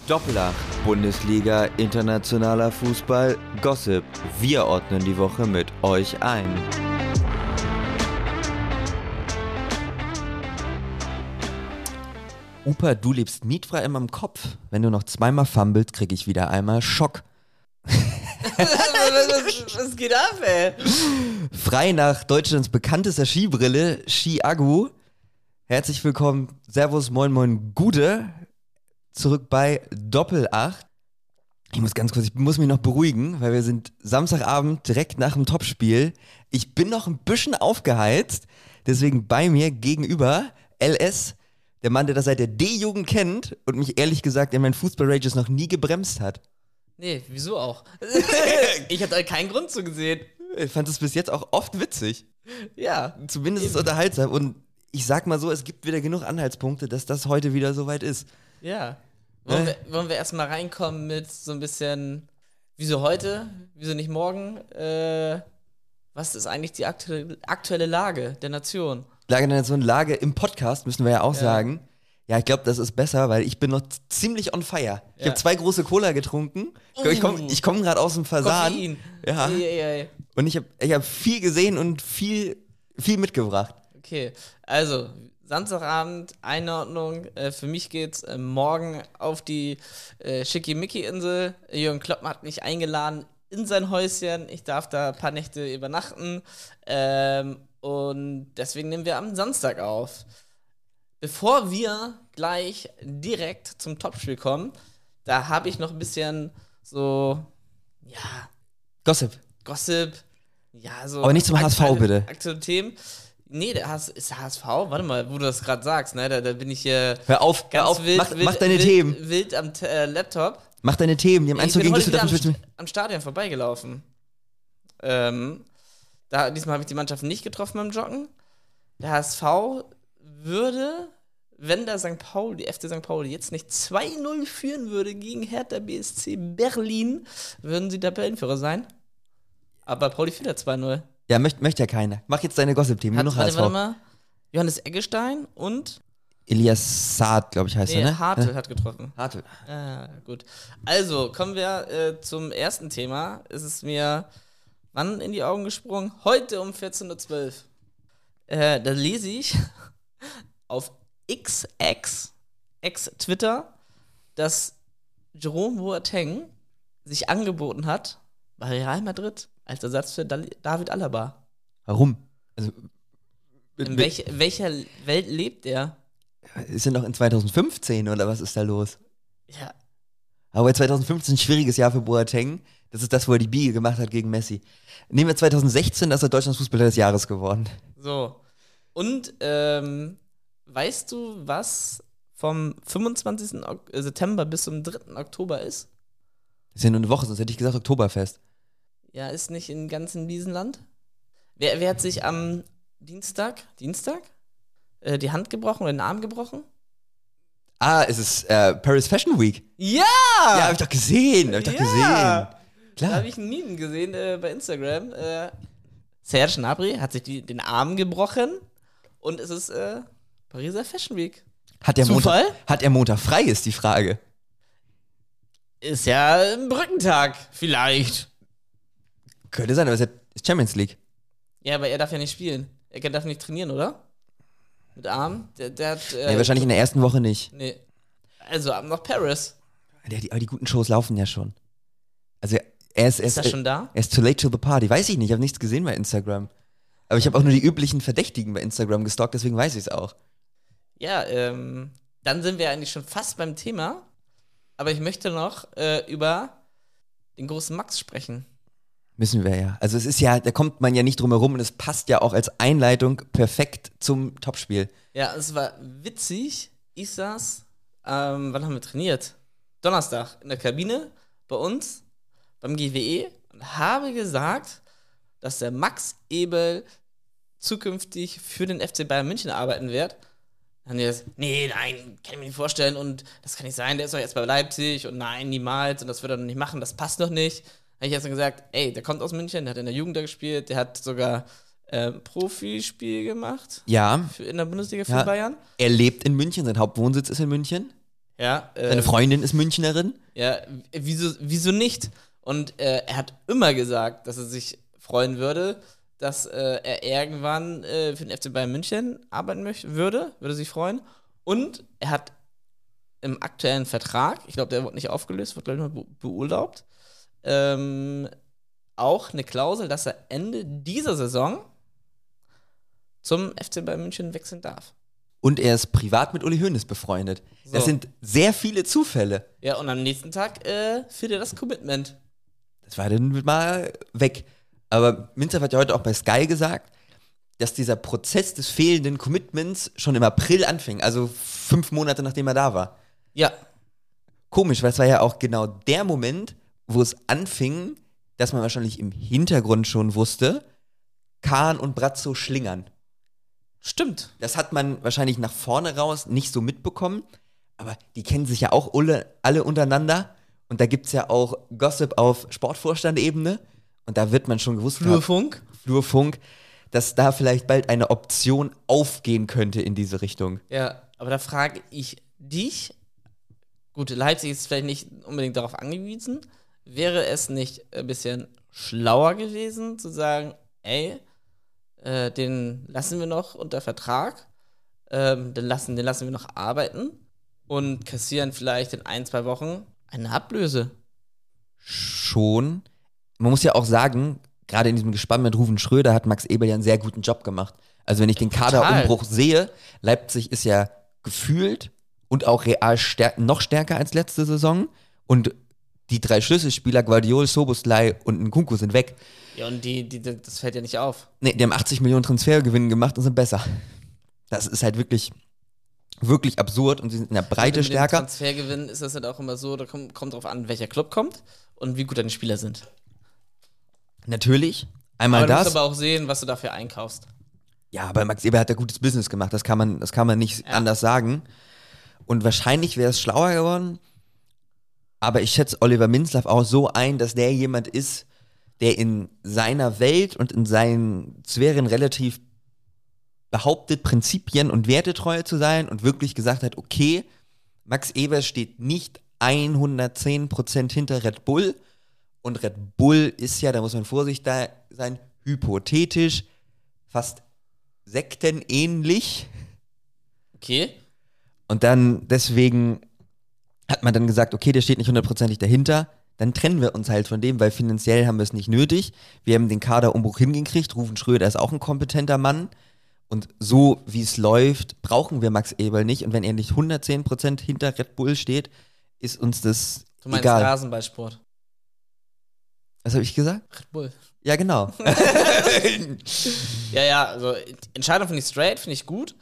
Doppelacht, Bundesliga, internationaler Fußball, Gossip. Wir ordnen die Woche mit euch ein. Upa, du lebst mietfrei in meinem Kopf. Wenn du noch zweimal fummelst, krieg ich wieder einmal Schock. Was geht ab, ey? Frei nach Deutschlands bekanntester Skibrille, Ski Agu. Herzlich willkommen, Servus, moin, moin, Gude. Zurück bei Doppelacht. Ich muss mich noch beruhigen, weil wir sind Samstagabend direkt nach dem Topspiel. Ich bin noch ein bisschen aufgeheizt, deswegen bei mir gegenüber LS, der Mann, der das seit der D-Jugend kennt und mich ehrlich gesagt in meinen Fußball-Rages noch nie gebremst hat. Nee, wieso auch? Ich hab da keinen Grund zu gesehen. Ich fand es bis jetzt auch oft witzig. Ja. Zumindest ist es unterhaltsam und ich sag mal so, es gibt wieder genug Anhaltspunkte, dass das heute wieder soweit ist. Ja. Wollen wir erstmal reinkommen mit so ein bisschen, wieso heute, wieso nicht morgen? Was ist eigentlich die aktuelle Lage der Nation? Lage der Nation, Lage im Podcast, müssen wir ja auch sagen. Ja, ich glaube, das ist besser, weil ich bin noch ziemlich on fire. Ich habe 2 große Cola getrunken. Ich komm gerade aus dem Fasan. Koffein. Ja. Und ich hab viel gesehen und viel mitgebracht. Okay, also Samstagabend, Einordnung. Für mich geht's morgen auf die Schickimicki-Insel. Jürgen Klopp hat mich eingeladen in sein Häuschen. Ich darf da ein paar Nächte übernachten. Und deswegen nehmen wir am Samstag auf. Bevor wir gleich direkt zum Topspiel kommen, da habe ich noch ein bisschen so, Gossip. Ja, so. Aber nicht zum HSV, bitte. Aktuelle Themen. Nee, ist der HSV? Warte mal, wo du das gerade sagst, ne? Da bin ich hier. Hör auf, mach deine Themen. Wild am Laptop. Mach deine Themen, die haben 1 gegen Düsseldorf am Stadion vorbeigelaufen. Diesmal habe ich die Mannschaft nicht getroffen beim Joggen. Der HSV würde, wenn der FC St. Pauli jetzt nicht 2-0 führen würde gegen Hertha BSC Berlin, würden sie Tabellenführer sein. Aber Pauli führt ja 2-0. Ja, möchte ja keiner. Mach jetzt deine Gossip-Themen, nur noch HSV. Warte mal. Johannes Eggestein und Elias Saad, glaube ich, heißt er, ne? Hartl hat getroffen. Hartl. Gut. Also, kommen wir zum ersten Thema. Es ist mir wann in die Augen gesprungen? Heute um 14.12 Uhr. Da lese ich auf Ex-Twitter, dass Jerome Boateng sich angeboten hat bei Real Madrid als Ersatz für David Alaba. Warum? Also, in welcher Welt lebt er? Ist er noch in 2015 oder was ist da los? Ja. Aber 2015 ein schwieriges Jahr für Boateng. Das ist das, wo er die Biege gemacht hat gegen Messi. Nehmen wir 2016, da ist er Deutschlands Fußballer des Jahres geworden. So. Und weißt du, was vom 25. September bis zum 3. Oktober ist? Das ist ja nur eine Woche, sonst hätte ich gesagt Oktoberfest. Ja, ist nicht im ganzen Wiesenland? Wer hat sich am Dienstag die Hand gebrochen oder den Arm gebrochen? Es ist Paris Fashion Week. Ja! Ja, hab ich doch gesehen. Klar. Da habe ich einen Meme gesehen bei Instagram. Serge Gnabry hat sich den Arm gebrochen und es ist Pariser Fashion Week. Hat er Montag frei, ist die Frage. Ist ja ein Brückentag, vielleicht. Könnte sein, aber es ist Champions League. Ja, aber er darf ja nicht spielen. Er darf nicht trainieren, oder? Mit Arm? Der hat. Nee, wahrscheinlich in der ersten Woche nicht. Nee. Also ab nach Paris. Aber die guten Shows laufen ja schon. Also ist er schon da? Er ist too late to the party. Weiß ich nicht, ich habe nichts gesehen bei Instagram. Aber ich habe auch nur die üblichen Verdächtigen bei Instagram gestalkt, deswegen weiß ich es auch. Ja, dann sind wir eigentlich schon fast beim Thema. Aber ich möchte noch über den großen Max sprechen. Müssen wir ja. Also es ist ja, da kommt man ja nicht drum herum und es passt ja auch als Einleitung perfekt zum Topspiel. Ja, es war witzig. Ich saß, wann haben wir trainiert? Donnerstag in der Kabine bei uns beim GWE und habe gesagt, dass der Max Eberl zukünftig für den FC Bayern München arbeiten wird. Dann haben die gesagt, nein, kann ich mir nicht vorstellen und das kann nicht sein, der ist doch jetzt bei Leipzig und nein, niemals und das wird er noch nicht machen, das passt doch nicht. Habe ich erst mal gesagt, der kommt aus München, der hat in der Jugend da gespielt, der hat sogar Profispiel gemacht. Ja. In der Bundesliga für Bayern. Er lebt in München, sein Hauptwohnsitz ist in München. Ja, Seine Freundin ist Münchnerin. ja, wieso nicht? Und er hat immer gesagt, dass er sich freuen würde, dass er irgendwann für den FC Bayern München arbeiten würde sich freuen. Und er hat im aktuellen Vertrag, ich glaube, der wird nicht aufgelöst, wird, glaube ich, mal beurlaubt, auch eine Klausel, dass er Ende dieser Saison zum FC Bayern München wechseln darf. Und er ist privat mit Uli Hoeneß befreundet. So. Das sind sehr viele Zufälle. Ja, und am nächsten Tag führt er das Commitment. Das war dann mal weg. Aber Minzer hat ja heute auch bei Sky gesagt, dass dieser Prozess des fehlenden Commitments schon im April anfing. Also 5 Monate, nachdem er da war. Ja, Komisch, weil es war ja auch genau der Moment, wo es anfing, dass man wahrscheinlich im Hintergrund schon wusste, Kahn und Brazzo schlingern. stimmt. Das hat man wahrscheinlich nach vorne raus nicht so mitbekommen, aber die kennen sich ja auch alle untereinander und da gibt es ja auch Gossip auf Sportvorstand-Ebene und da wird man schon gewusst Flurfunk, dass da vielleicht bald eine Option aufgehen könnte in diese Richtung. Ja, aber da frage ich dich, gut, Leipzig ist vielleicht nicht unbedingt darauf angewiesen, wäre es nicht ein bisschen schlauer gewesen, zu sagen, ey, den lassen wir noch unter Vertrag, den lassen wir noch arbeiten und kassieren vielleicht in 1-2 Wochen eine Ablöse. Schon. Man muss ja auch sagen, gerade in diesem Gespann mit Ruven Schröder hat Max Eberl ja einen sehr guten Job gemacht. Also wenn ich den Kaderumbruch sehe, Leipzig ist ja gefühlt und auch real noch stärker als letzte Saison und die 3 Schlüsselspieler, Guardiol, Szoboszlai und Nkunku sind weg. Ja, und das fällt ja nicht auf. Nee, die haben 80 Millionen Transfergewinn gemacht und sind besser. Das ist halt wirklich, wirklich absurd und sie sind in der Breite mit stärker. Mit dem Transfergewinn ist das halt auch immer so, da kommt drauf an, welcher Club kommt und wie gut deine Spieler sind. Natürlich, einmal Aber du das. musst aber auch sehen, was du dafür einkaufst. Ja, aber Max Eberl hat da gutes Business gemacht, das kann man nicht anders sagen. Und wahrscheinlich wäre es schlauer geworden, aber ich schätze Oliver Minzlaff auch so ein, dass der jemand ist, der in seiner Welt und in seinen Sphären relativ behauptet, Prinzipien und wertetreu zu sein und wirklich gesagt hat, okay, Max Eberl steht nicht 110% hinter Red Bull und Red Bull ist ja, da muss man vorsichtig sein, hypothetisch fast sektenähnlich. Okay. Und dann deswegen hat man dann gesagt, okay, der steht nicht 100%ig dahinter, dann trennen wir uns halt von dem, weil finanziell haben wir es nicht nötig. Wir haben den Kaderumbruch hingekriegt, Ruven Schröder ist auch ein kompetenter Mann und so wie es läuft, brauchen wir Max Eberl nicht und wenn er nicht 110% hinter Red Bull steht, ist uns das Du meinst egal. Rasenballsport. Was habe ich gesagt? Red Bull. Ja, genau. Ja, also Entscheidung finde ich straight, finde ich gut.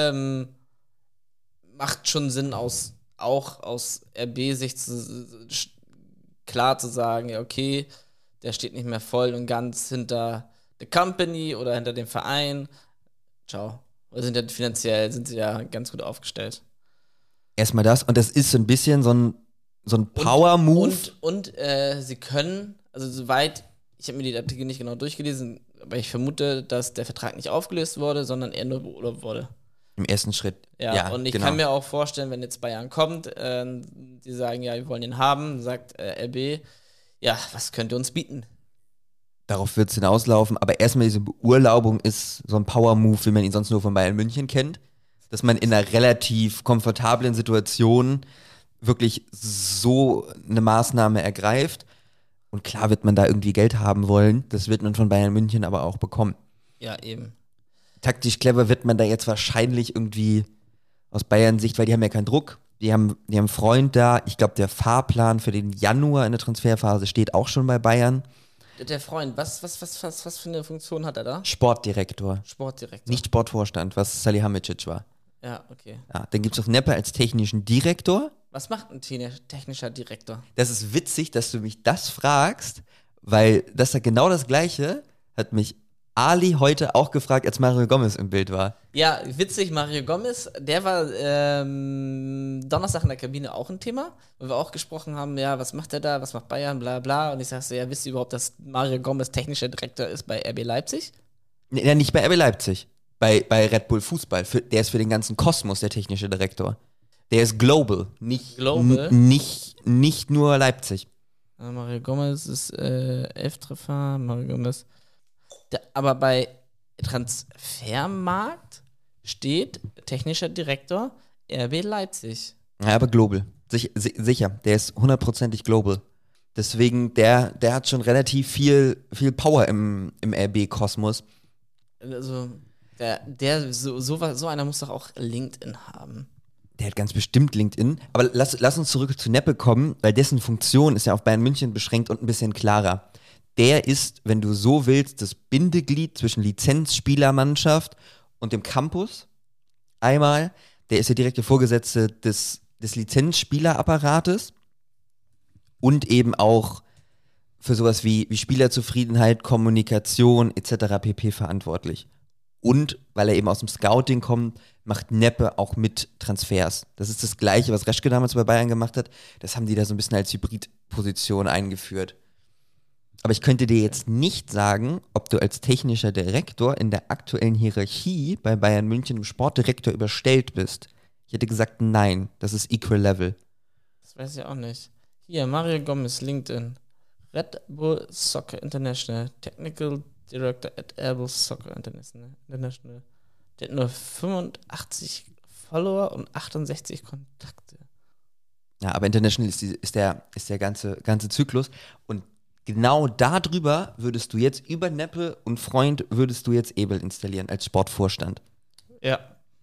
Macht schon Sinn, auch aus RB-Sicht klar zu sagen, ja, okay, der steht nicht mehr voll und ganz hinter der Company oder hinter dem Verein. Ciao. Oder finanziell sind sie ja ganz gut aufgestellt. Erstmal das und das ist so ein bisschen so ein Power-Move. Und sie können, also soweit, ich habe mir die Artikel nicht genau durchgelesen, aber ich vermute, dass der Vertrag nicht aufgelöst wurde, sondern eher nur beurlaubt wurde. Im ersten Schritt. Ja, und ich genau. kann mir auch vorstellen, wenn jetzt Bayern kommt, die sagen, ja, wir wollen ihn haben, sagt RB, ja, was könnt ihr uns bieten? Darauf wird es hinauslaufen, aber erstmal diese Beurlaubung ist so ein Power-Move, wie man ihn sonst nur von Bayern München kennt. Dass man in einer relativ komfortablen Situation wirklich so eine Maßnahme ergreift. Und klar wird man da irgendwie Geld haben wollen, das wird man von Bayern München aber auch bekommen. Ja, eben. Taktisch clever wird man da jetzt wahrscheinlich irgendwie aus Bayern Sicht, weil die haben ja keinen Druck. Die haben einen Freund da. Ich glaube, der Fahrplan für den Januar in der Transferphase steht auch schon bei Bayern. Der Freund, was für eine Funktion hat er da? Sportdirektor. Sportdirektor. Nicht Sportvorstand, was Salihamidzic war. Ja, okay. Ja, dann gibt es noch Neppe als technischen Direktor. Was macht ein technischer Direktor? Das ist witzig, dass du mich das fragst, weil das ist genau das Gleiche, hat mich Ali heute auch gefragt, als Mario Gomez im Bild war. Ja, witzig, Mario Gomez, der war Donnerstag in der Kabine auch ein Thema, wo wir auch gesprochen haben, ja, was macht er da, was macht Bayern, bla bla. Und ich sag so, ja, wisst ihr überhaupt, dass Mario Gomez technischer Direktor ist bei RB Leipzig? Ja, nicht bei RB Leipzig, bei Red Bull Fußball. Der ist für den ganzen Kosmos der technische Direktor. Der ist global, nicht, Global? nicht nur Leipzig. Mario Gomez ist 11 Treffer. Mario Gomez. Aber bei Transfermarkt steht technischer Direktor RB Leipzig. Ja, aber global. Sicher, der ist 100%ig global. Deswegen, der hat schon relativ viel Power im RB-Kosmos. Also, so einer muss doch auch LinkedIn haben. Der hat ganz bestimmt LinkedIn. Aber lass uns zurück zu Neppe kommen, weil dessen Funktion ist ja auf Bayern München beschränkt und ein bisschen klarer. Der ist, wenn du so willst, das Bindeglied zwischen Lizenzspielermannschaft und dem Campus. Einmal, der ist der direkte Vorgesetzte des Lizenzspielerapparates und eben auch für sowas wie Spielerzufriedenheit, Kommunikation etc. pp. Verantwortlich. Und weil er eben aus dem Scouting kommt, macht Neppe auch mit Transfers. Das ist das Gleiche, was Reschke damals bei Bayern gemacht hat. Das haben die da so ein bisschen als Hybridposition eingeführt. Aber ich könnte dir jetzt nicht sagen, ob du als technischer Direktor in der aktuellen Hierarchie bei Bayern München im Sportdirektor überstellt bist. Ich hätte gesagt, nein, das ist Equal Level. Das weiß ich auch nicht. Hier, Mario Gomez, LinkedIn. Red Bull Soccer International. Technical Director at Red Bull Soccer International. Der hat nur 85 Follower und 68 Kontakte. Ja, aber International ist der ganze Zyklus. Und genau darüber würdest du jetzt, über Neppe und Freund, würdest du jetzt Ebel installieren als Sportvorstand. Ja.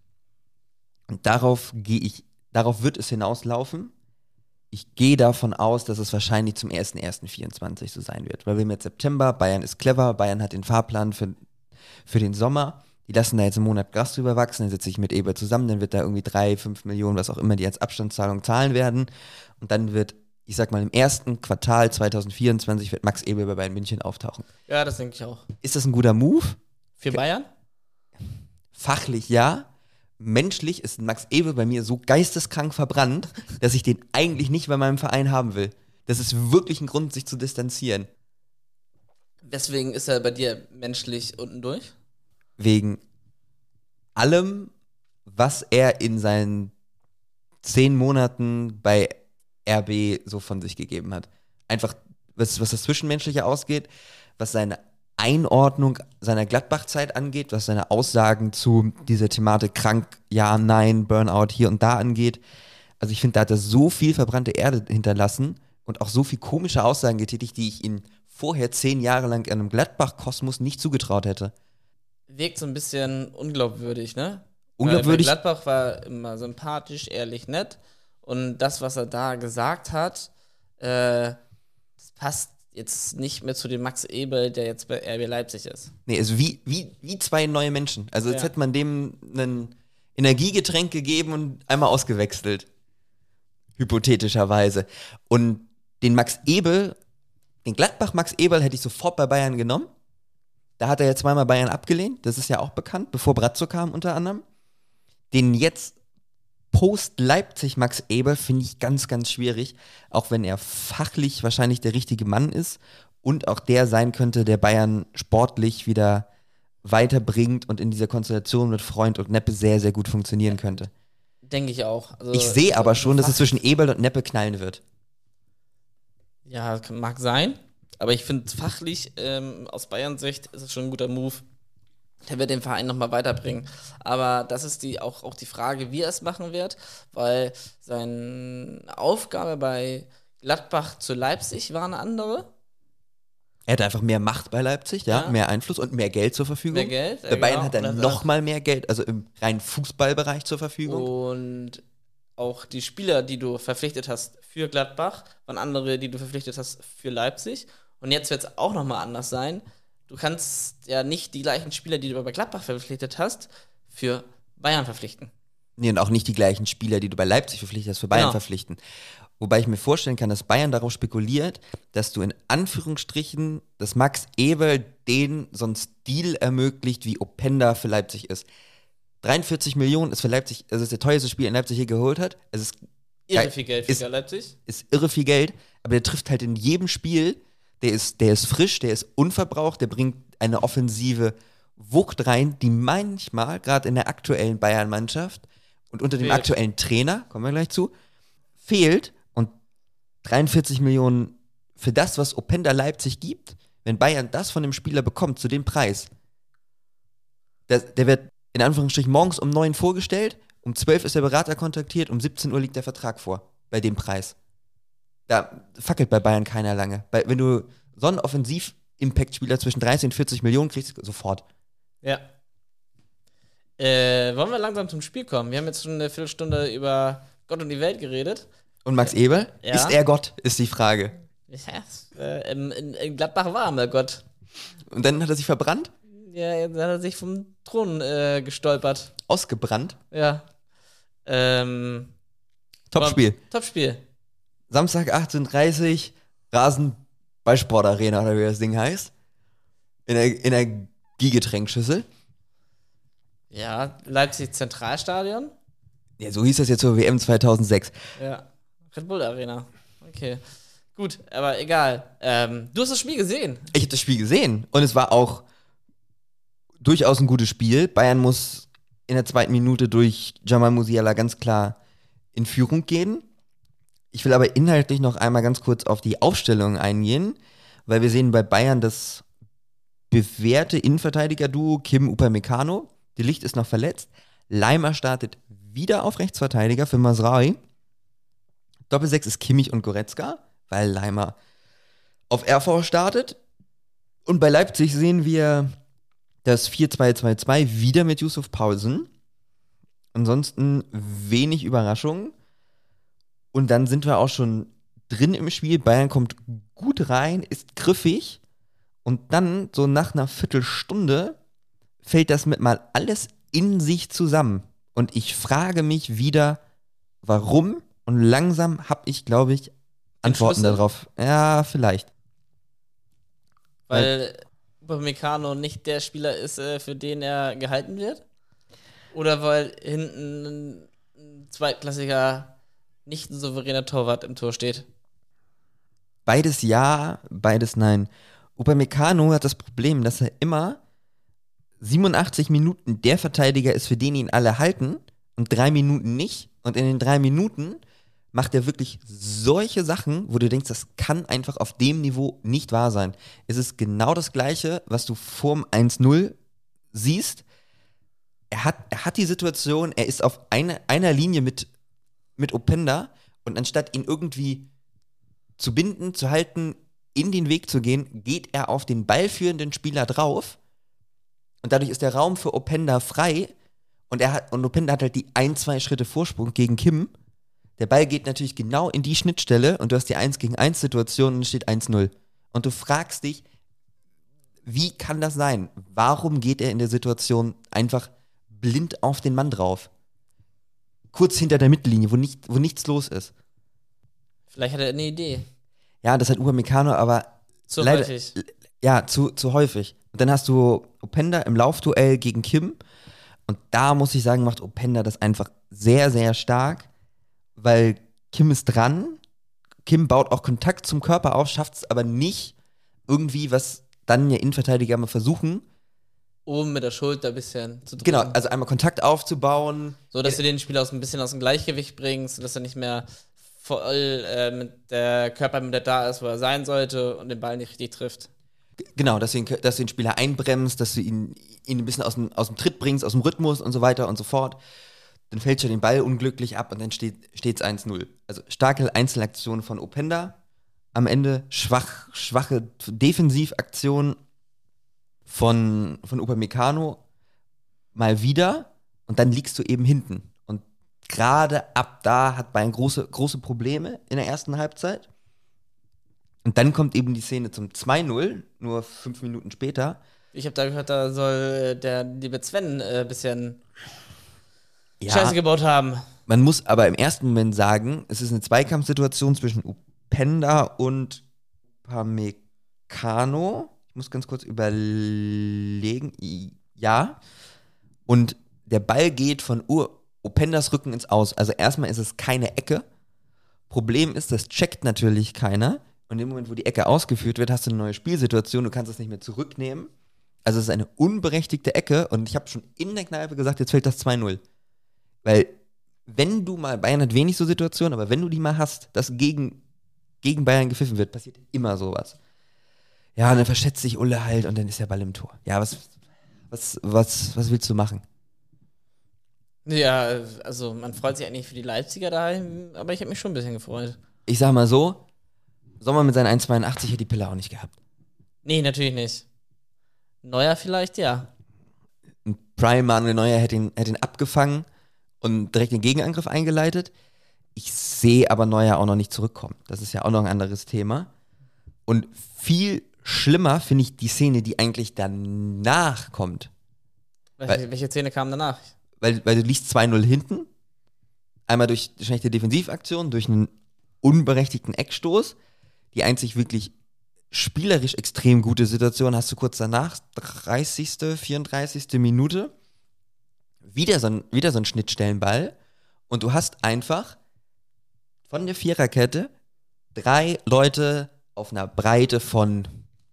Und darauf wird es hinauslaufen. Ich gehe davon aus, dass es wahrscheinlich zum 01.01.24 so sein wird. Weil wir haben jetzt September, Bayern ist clever, Bayern hat den Fahrplan für den Sommer. Die lassen da jetzt einen Monat Gras drüber wachsen, dann setze ich mit Eber zusammen, dann wird da irgendwie 3, 5 Millionen, was auch immer, die als Abstandszahlung zahlen werden. Und dann wird, ich sag mal, im ersten Quartal 2024 wird Max Eber bei Bayern München auftauchen. Ja, das denke ich auch. Ist das ein guter Move? Für Bayern? Fachlich ja. Menschlich ist Max Eber bei mir so geisteskrank verbrannt, dass ich den eigentlich nicht bei meinem Verein haben will. Das ist wirklich ein Grund, sich zu distanzieren. Deswegen ist er bei dir menschlich unten durch? Wegen allem, was er in seinen 10 Monaten bei RB so von sich gegeben hat. Einfach, was das Zwischenmenschliche ausgeht, was seine Einordnung seiner Gladbach-Zeit angeht, was seine Aussagen zu dieser Thematik krank, ja, nein, Burnout hier und da angeht. Also ich finde, da hat er so viel verbrannte Erde hinterlassen und auch so viel komische Aussagen getätigt, die ich ihm vorher 10 Jahre lang in einem Gladbach-Kosmos nicht zugetraut hätte. Wirkt so ein bisschen unglaubwürdig, ne? Unglaubwürdig. Weil Gladbach war immer sympathisch, ehrlich, nett. Und das, was er da gesagt hat, das passt jetzt nicht mehr zu dem Max Eberl, der jetzt bei RB Leipzig ist. Nee, also wie zwei neue Menschen. Also jetzt hätte man dem ein Energiegetränk gegeben und einmal ausgewechselt. Hypothetischerweise. Und den Gladbach Max Eberl hätte ich sofort bei Bayern genommen. Da hat er ja zweimal Bayern abgelehnt, das ist ja auch bekannt, bevor Brazzo kam unter anderem. Den jetzt Post-Leipzig Max Eberl finde ich ganz, ganz schwierig, auch wenn er fachlich wahrscheinlich der richtige Mann ist und auch der sein könnte, der Bayern sportlich wieder weiterbringt und in dieser Konstellation mit Freund und Neppe sehr, sehr gut funktionieren könnte. Denke ich auch. Also, ich sehe aber schon, dass es zwischen Eberl und Neppe knallen wird. Ja, mag sein. Aber ich finde fachlich, aus Bayerns Sicht, ist es schon ein guter Move. Der wird den Verein nochmal weiterbringen. Aber das ist auch die Frage, wie er es machen wird, weil seine Aufgabe bei Gladbach zu Leipzig war eine andere. Er hat einfach mehr Macht bei Leipzig, ja, mehr Einfluss und mehr Geld zur Verfügung. Mehr Geld, bei Bayern hat er nochmal mehr Geld, also im reinen Fußballbereich zur Verfügung. Und auch die Spieler, die du verpflichtet hast für Gladbach, waren andere, die du verpflichtet hast für Leipzig. Und jetzt wird es auch nochmal anders sein. Du kannst ja nicht die gleichen Spieler, die du bei Gladbach verpflichtet hast, für Bayern verpflichten. Nee, und auch nicht die gleichen Spieler, die du bei Leipzig verpflichtet hast, für Bayern verpflichten. Wobei ich mir vorstellen kann, dass Bayern darauf spekuliert, dass du in Anführungsstrichen, dass Max Eberl den so einen Stil ermöglicht, wie Openda für Leipzig ist. 43 Millionen ist für Leipzig, also ist der teuerste Spiel in Leipzig hier geholt hat. Es ist irre viel Geld für Leipzig. Ist irre viel Geld, aber der trifft halt in jedem Spiel. Der ist frisch, der ist unverbraucht, der bringt eine offensive Wucht rein, die manchmal, gerade in der aktuellen Bayern-Mannschaft, und unter dem Fehlt. aktuellen Trainer, kommen wir gleich zu, fehlt und 43 Millionen für das, was Openda Leipzig gibt, wenn Bayern das von dem Spieler bekommt, zu dem Preis, der wird in Anführungsstrichen morgens um 9 vorgestellt, um 12 ist der Berater kontaktiert, um 17 Uhr liegt der Vertrag vor, bei dem Preis. Da fackelt bei Bayern keiner lange. Wenn du so einen Offensiv-Impact-Spieler zwischen 30 und 40 Millionen kriegst, sofort. Ja. Wollen wir langsam zum Spiel kommen? Wir haben jetzt schon eine Viertelstunde über Gott und die Welt geredet. Und Max Eberl? Ja. Ist er Gott, ist die Frage. Ja, in Gladbach war er Gott. Und dann hat er sich verbrannt? Ja, dann hat er sich vom Thron gestolpert. Ausgebrannt? Ja. Topspiel. Topspiel. Samstag 18:30 Rasen bei Sportarena, oder wie das Ding heißt. In der Giegetränksschüssel. Ja, Leipzig Zentralstadion. Ja, so hieß das jetzt zur WM 2006. Ja, Red Bull Arena. Okay. Gut, aber egal. Du hast das Spiel gesehen. Ich habe das Spiel gesehen und es war auch durchaus ein gutes Spiel. Bayern muss in der 2. Minute durch Jamal Musiala ganz klar in Führung gehen. Ich will aber inhaltlich noch einmal ganz kurz auf die Aufstellung eingehen, weil wir sehen bei Bayern das bewährte Innenverteidiger-Duo Kim Upamecano. De Ligt ist noch verletzt. Leimer startet wieder auf Rechtsverteidiger für Mazraoui. Doppel-6 ist Kimmich und Goretzka, weil Leimer auf RV startet. Und bei Leipzig sehen wir das 4-2-2-2 wieder mit Yusuf Paulsen. Ansonsten wenig Überraschung. Und dann sind wir auch schon drin im Spiel. Bayern kommt gut rein, ist griffig. Und dann, so nach einer Viertelstunde, fällt das mit mal alles in sich zusammen. Und ich frage mich wieder, warum? Und langsam habe ich, glaube ich, Antworten Schlüssel? darauf. Ja, vielleicht. Weil Upamecano nicht der Spieler ist, für den er gehalten wird? Oder weil hinten ein zweitklassiger, nicht ein souveräner Torwart im Tor steht? Beides ja, beides nein. Upamecano hat das Problem, dass er immer 87 Minuten der Verteidiger ist, für den ihn alle halten und 3 Minuten nicht. Und in den 3 Minuten macht er wirklich solche Sachen, wo du denkst, das kann einfach auf dem Niveau nicht wahr sein. Es ist genau das Gleiche, was du vorm 1-0 siehst. Er hat die Situation, er ist auf einer Linie mit Openda und anstatt ihn irgendwie zu binden, zu halten, in den Weg zu gehen, geht er auf den ballführenden Spieler drauf und dadurch ist der Raum für Openda frei und Openda hat halt die 1-2 Schritte Vorsprung gegen Kim. Der Ball geht natürlich genau in die Schnittstelle und du hast die 1-gegen-1 Situation und es steht 1-0. Und du fragst dich, wie kann das sein? Warum geht er in der Situation einfach blind auf den Mann drauf? Kurz hinter der Mittellinie, wo nichts los ist. Vielleicht hat er eine Idee. Ja, das hat Upamecano, aber Zu leider, häufig. Ja, zu häufig. Und dann hast du Openda im Laufduell gegen Kim. Und da muss ich sagen, macht Openda das einfach sehr, sehr stark, weil Kim ist dran. Kim baut auch Kontakt zum Körper auf, schafft es aber nicht irgendwie, was dann ja Innenverteidiger mal versuchen. Oben mit der Schulter ein bisschen zu drücken. Genau, also einmal Kontakt aufzubauen. So, dass du den Spieler ein bisschen aus dem Gleichgewicht bringst, dass er nicht mehr voll mit der Körper mit der da ist, wo er sein sollte und den Ball nicht richtig trifft. Genau, dass du den Spieler einbremst, dass du ihn ein bisschen aus dem Tritt bringst, aus dem Rhythmus und so weiter und so fort. Dann fällt schon den Ball unglücklich ab und dann steht es 1-0. Also starke Einzelaktion von Openda. Am Ende schwache Defensivaktion von Upamecano mal wieder und dann liegst du eben hinten. Und gerade ab da hat Bayern große Probleme in der ersten Halbzeit. Und dann kommt eben die Szene zum 2-0, nur 5 Minuten später. Ich habe da gehört, da soll der liebe Sven ein bisschen Ja, Scheiße gebaut haben. man muss aber im ersten Moment sagen, es ist eine Zweikampfsituation zwischen Openda und Upamecano. Ich muss ganz kurz überlegen. Ja. Und der Ball geht von Opendas Rücken ins Aus. Also erstmal ist es keine Ecke. Problem ist, das checkt natürlich keiner. Und im Moment, wo die Ecke ausgeführt wird, hast du eine neue Spielsituation. Du kannst es nicht mehr zurücknehmen. Also es ist eine unberechtigte Ecke. Und ich habe schon in der Kneipe gesagt, jetzt fällt das 2-0. Weil wenn du mal, Bayern hat wenig so Situationen, aber wenn du die mal hast, dass gegen Bayern gepfiffen wird, passiert immer sowas. Ja, und dann verschätzt sich Ulle halt und dann ist der Ball im Tor. Ja, was willst du machen? Ja, also man freut sich eigentlich für die Leipziger daheim, aber ich habe mich schon ein bisschen gefreut. Ich sag mal so, Sommer mit seinen 1,82 hätte die Pille auch nicht gehabt. Nee, natürlich nicht. Neuer vielleicht, ja. Ein Prime Manuel Neuer hätte ihn abgefangen und direkt den Gegenangriff eingeleitet. Ich sehe aber Neuer auch noch nicht zurückkommen. Das ist ja auch noch ein anderes Thema. Und viel schlimmer finde ich die Szene, die eigentlich danach kommt. Welche Szene kam danach? Weil du liegst 2-0 hinten. Einmal durch schlechte Defensivaktion, durch einen unberechtigten Eckstoß. Die einzig wirklich spielerisch extrem gute Situation hast du kurz danach, 30., 34. Minute. Wieder so ein Schnittstellenball. Und du hast einfach von der Viererkette 3 Leute auf einer Breite von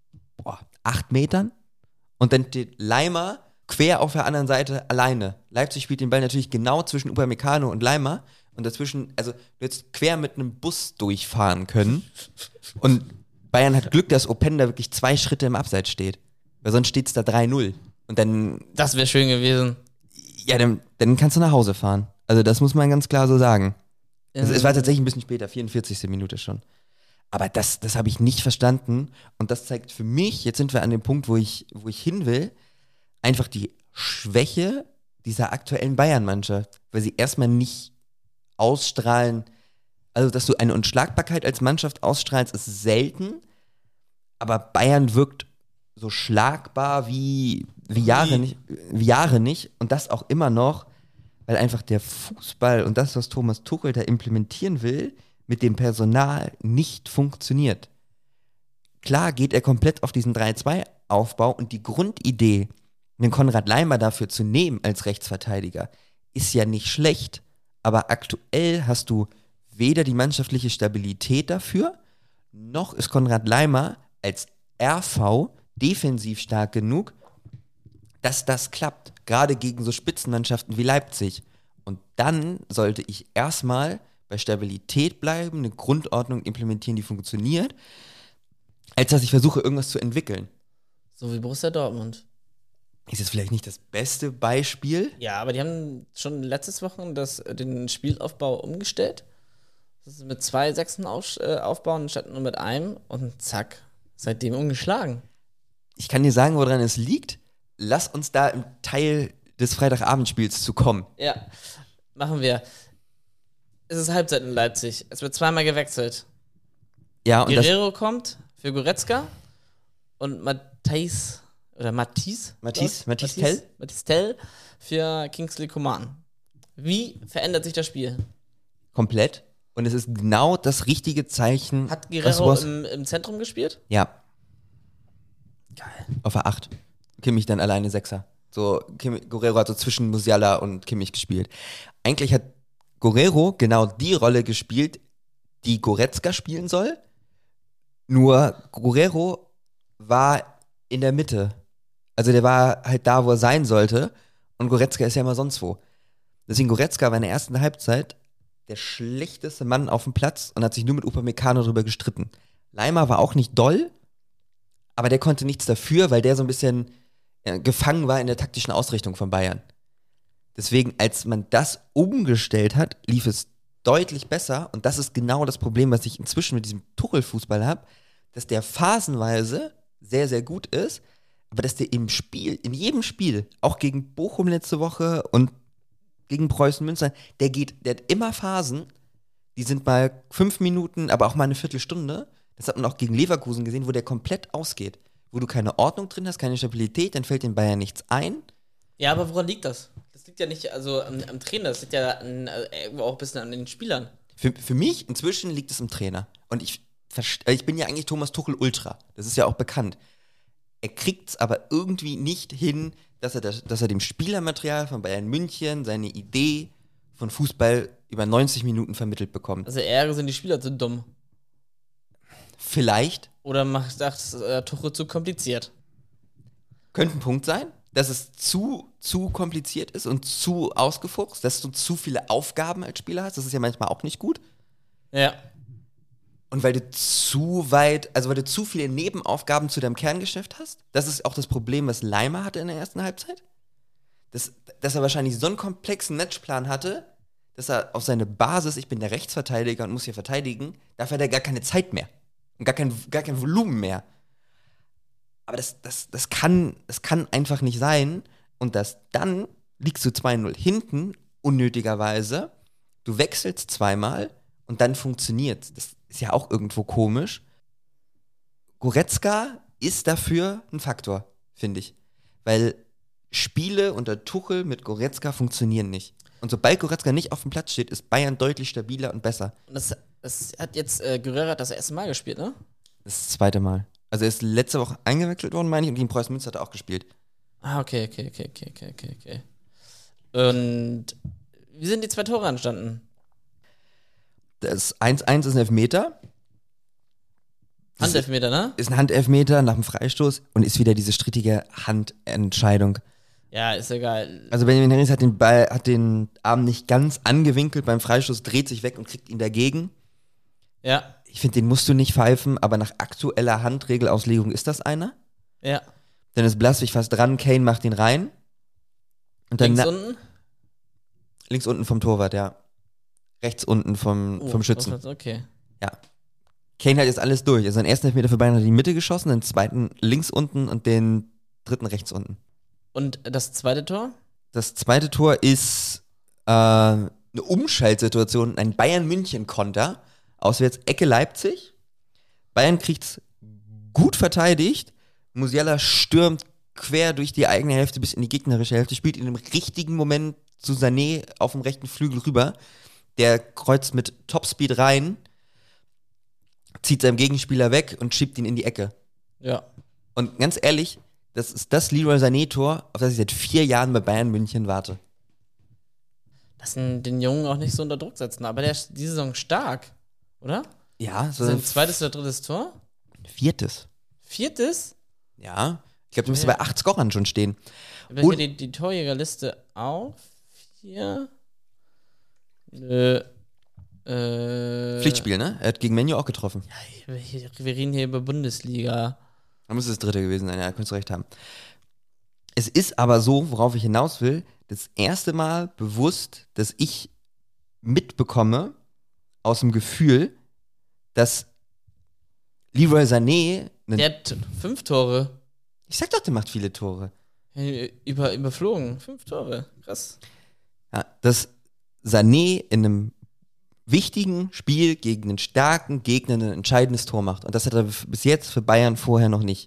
8 Metern. Und dann steht Leimer quer auf der anderen Seite alleine. Leipzig spielt den Ball natürlich genau zwischen Upamecano und Leimer. Und dazwischen, also du hättest quer mit einem Bus durchfahren können. Und Bayern hat Glück, dass Openda wirklich 2 Schritte im Abseits steht. Weil sonst steht es da 3-0. Und dann. Das wäre schön gewesen. Ja, dann kannst du nach Hause fahren. Also das muss man ganz klar so sagen. Es war tatsächlich ein bisschen später, 44. Minute schon. Aber das habe ich nicht verstanden. Und das zeigt für mich, jetzt sind wir an dem Punkt, wo ich hin will, einfach die Schwäche dieser aktuellen Bayern-Mannschaft. Weil sie erstmal nicht ausstrahlen, also dass du eine Unschlagbarkeit als Mannschaft ausstrahlst, ist selten. Aber Bayern wirkt so schlagbar wie Jahre nicht. Und das auch immer noch, weil einfach der Fußball und das, was Thomas Tuchel da implementieren will, mit dem Personal nicht funktioniert. Klar geht er komplett auf diesen 3-2-Aufbau und die Grundidee, den Konrad Leimer dafür zu nehmen als Rechtsverteidiger, ist ja nicht schlecht. Aber aktuell hast du weder die mannschaftliche Stabilität dafür, noch ist Konrad Leimer als RV defensiv stark genug, dass das klappt. Gerade gegen so Spitzenmannschaften wie Leipzig. Und dann sollte ich erstmal bei Stabilität bleiben, eine Grundordnung implementieren, die funktioniert, als dass ich versuche, irgendwas zu entwickeln. So wie Borussia Dortmund. Ist jetzt vielleicht nicht das beste Beispiel. Ja, aber die haben schon letztes Wochen den Spielaufbau umgestellt. Das ist mit 2 Sechsen aufbauen statt nur mit einem und zack, seitdem ungeschlagen. Ich kann dir sagen, woran es liegt. Lass uns da im Teil des Freitagabendspiels zu kommen. Ja, machen wir. Es ist Halbzeit in Leipzig. Es wird zweimal gewechselt. Ja, und Guerrero kommt für Goretzka und Matthijs Tell für Kingsley Coman. Wie verändert sich das Spiel? Komplett. Und es ist genau das richtige Zeichen. Hat Guerrero im Zentrum gespielt? Ja. Geil. Auf der 8. Kimmich dann alleine Sechser. So, Guerrero hat so zwischen Musiala und Kimmich gespielt. Eigentlich hat Guerrero genau die Rolle gespielt, die Goretzka spielen soll. Nur Guerrero war in der Mitte. Also der war halt da, wo er sein sollte. Und Goretzka ist ja immer sonst wo. Deswegen Goretzka war in der ersten Halbzeit der schlechteste Mann auf dem Platz und hat sich nur mit Upamecano drüber gestritten. Leimer war auch nicht doll, aber der konnte nichts dafür, weil der so ein bisschen gefangen war in der taktischen Ausrichtung von Bayern. Deswegen, als man das umgestellt hat, lief es deutlich besser. Und das ist genau das Problem, was ich inzwischen mit diesem Tuchel-Fußball habe, dass der phasenweise sehr, sehr gut ist, aber dass der im Spiel, in jedem Spiel, auch gegen Bochum letzte Woche und gegen Preußen Münster, der hat immer Phasen, die sind mal 5 Minuten, aber auch mal eine Viertelstunde. Das hat man auch gegen Leverkusen gesehen, wo der komplett ausgeht. Wo du keine Ordnung drin hast, keine Stabilität, dann fällt den Bayern nichts ein. Ja, aber woran liegt das? Das liegt ja nicht am Trainer, das liegt ja irgendwo auch ein bisschen an den Spielern. Für mich inzwischen liegt es im Trainer. Und ich bin ja eigentlich Thomas Tuchel Ultra. Das ist ja auch bekannt. Er kriegt es aber irgendwie nicht hin, dass er dem Spielermaterial von Bayern München seine Idee von Fußball über 90 Minuten vermittelt bekommt. Also eher sind die Spieler zu dumm. Vielleicht. Oder macht das Tuchel zu kompliziert. Könnte ein Punkt sein. dass es zu kompliziert ist und zu ausgefuchst, dass du zu viele Aufgaben als Spieler hast. Das ist ja manchmal auch nicht gut. Ja. Und weil du weil du zu viele Nebenaufgaben zu deinem Kerngeschäft hast. Das ist auch das Problem, was Leimer hatte in der ersten Halbzeit. Dass er wahrscheinlich so einen komplexen Matchplan hatte, dass er auf seine Basis, ich bin der Rechtsverteidiger und muss hier verteidigen, dafür hat er gar keine Zeit mehr. Und gar kein Volumen mehr. Aber das kann einfach nicht sein. Und dann liegst du 2-0 hinten, unnötigerweise. Du wechselst zweimal und dann funktioniert. Das ist ja auch irgendwo komisch. Goretzka ist dafür ein Faktor, finde ich. Weil Spiele unter Tuchel mit Goretzka funktionieren nicht. Und sobald Goretzka nicht auf dem Platz steht, ist Bayern deutlich stabiler und besser. Und das hat jetzt Guerrero das erste Mal gespielt, ne? Das zweite Mal. Also er ist letzte Woche eingewechselt worden, meine ich, und gegen Preußen Münster hat er auch gespielt. Ah, okay. Und wie sind die 2 Tore entstanden? Das 1-1 ist ein Elfmeter. Handelfmeter, ne? Ist ein Handelfmeter nach dem Freistoß und ist wieder diese strittige Handentscheidung. Ja, ist egal. Also Benjamin Henrichs hat den Arm nicht ganz angewinkelt beim Freistoß, dreht sich weg und kriegt ihn dagegen. Ja. Ich finde, den musst du nicht pfeifen, aber nach aktueller Handregelauslegung ist das einer. Ja. Dann ist Blaswig fast dran, Kane macht ihn rein. Und dann Links unten? Links unten vom Torwart, ja. Rechts unten vom Schützen. Okay. Ja. Kane hat jetzt alles durch. Also den ersten Elfmeter für Bayern hat er in die Mitte geschossen, den zweiten links unten und den dritten rechts unten. Und das zweite Tor? Das zweite Tor ist eine Umschaltsituation, ein Bayern-München-Konter. Auswärts Ecke Leipzig. Bayern kriegt's gut verteidigt. Musiala stürmt quer durch die eigene Hälfte bis in die gegnerische Hälfte, spielt in dem richtigen Moment zu Sané auf dem rechten Flügel rüber. Der kreuzt mit Topspeed rein, zieht seinem Gegenspieler weg und schiebt ihn in die Ecke. Ja. Und ganz ehrlich, das ist das Leroy Sané-Tor, auf das ich seit 4 Jahren bei Bayern München warte. Das den Jungen auch nicht so unter Druck setzen, aber der ist diese Saison stark, oder? Ja, so Sein zweites oder drittes Tor? viertes. Viertes? Ja, ich glaube, du müsstest bei 8 Scorern schon stehen. Ich habe hier die Torjägerliste auf. Hier. Pflichtspiel, ne? Er hat gegen Menu auch getroffen. Ja, wir reden hier über Bundesliga. Da muss es das dritte gewesen sein, ja, könntest du recht haben. Es ist aber so, worauf ich hinaus will, das erste Mal bewusst, dass ich mitbekomme aus dem Gefühl, dass Leroy Sané Der hat 5 Tore. Ich sag doch, der macht viele Tore. Überflogen. 5 Tore. Krass. Ja, dass Sané in einem wichtigen Spiel gegen einen starken Gegner ein entscheidendes Tor macht. Und das hat er bis jetzt für Bayern vorher noch nicht.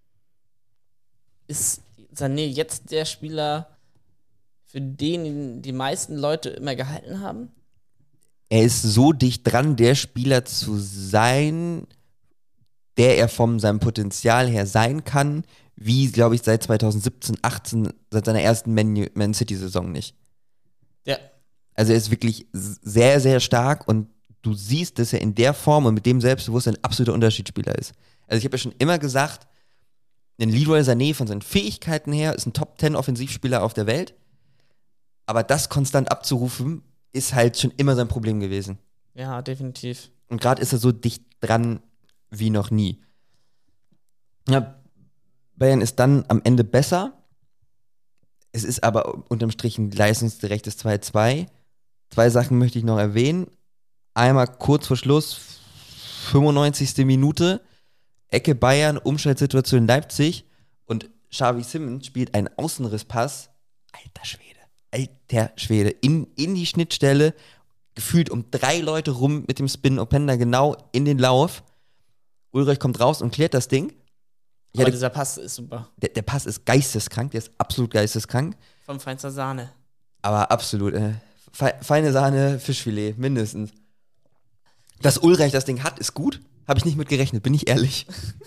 Ist Sané jetzt der Spieler, für den die meisten Leute immer gehalten haben? Er ist so dicht dran, der Spieler zu sein, der er von seinem Potenzial her sein kann, wie, glaube ich, seit 2017, 18, seit seiner ersten Man City-Saison nicht. Ja. Also er ist wirklich sehr, sehr stark und du siehst, dass er in der Form und mit dem Selbstbewusstsein ein absoluter Unterschiedsspieler ist. Also ich habe ja schon immer gesagt, ein Leroy Sané von seinen Fähigkeiten her ist ein Top-10 Offensivspieler auf der Welt, aber das konstant abzurufen, ist halt schon immer sein Problem gewesen. Ja, definitiv. Und gerade ist er so dicht dran wie noch nie. Ja, Bayern ist dann am Ende besser. Es ist aber unterm Strich ein leistungsgerechtes 2-2. 2 Sachen möchte ich noch erwähnen. Einmal kurz vor Schluss, 95. Minute, Ecke Bayern, Umschaltsituation in Leipzig und Xavi Simons spielt einen Außenrisspass. Alter Schwede. In die Schnittstelle, gefühlt um 3 Leute rum mit dem Spin Openda genau in den Lauf. Ulreich kommt raus und klärt das Ding. Aber dieser Pass ist super. Der Pass ist geisteskrank, der ist absolut geisteskrank. Vom feinster Sahne. Aber absolut, feine Sahne, Fischfilet, mindestens. Dass Ulreich das Ding hat, ist gut. Habe ich nicht mit gerechnet, bin ich ehrlich.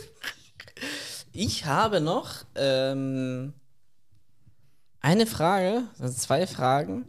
Ich habe noch eine Frage, also 2 Fragen.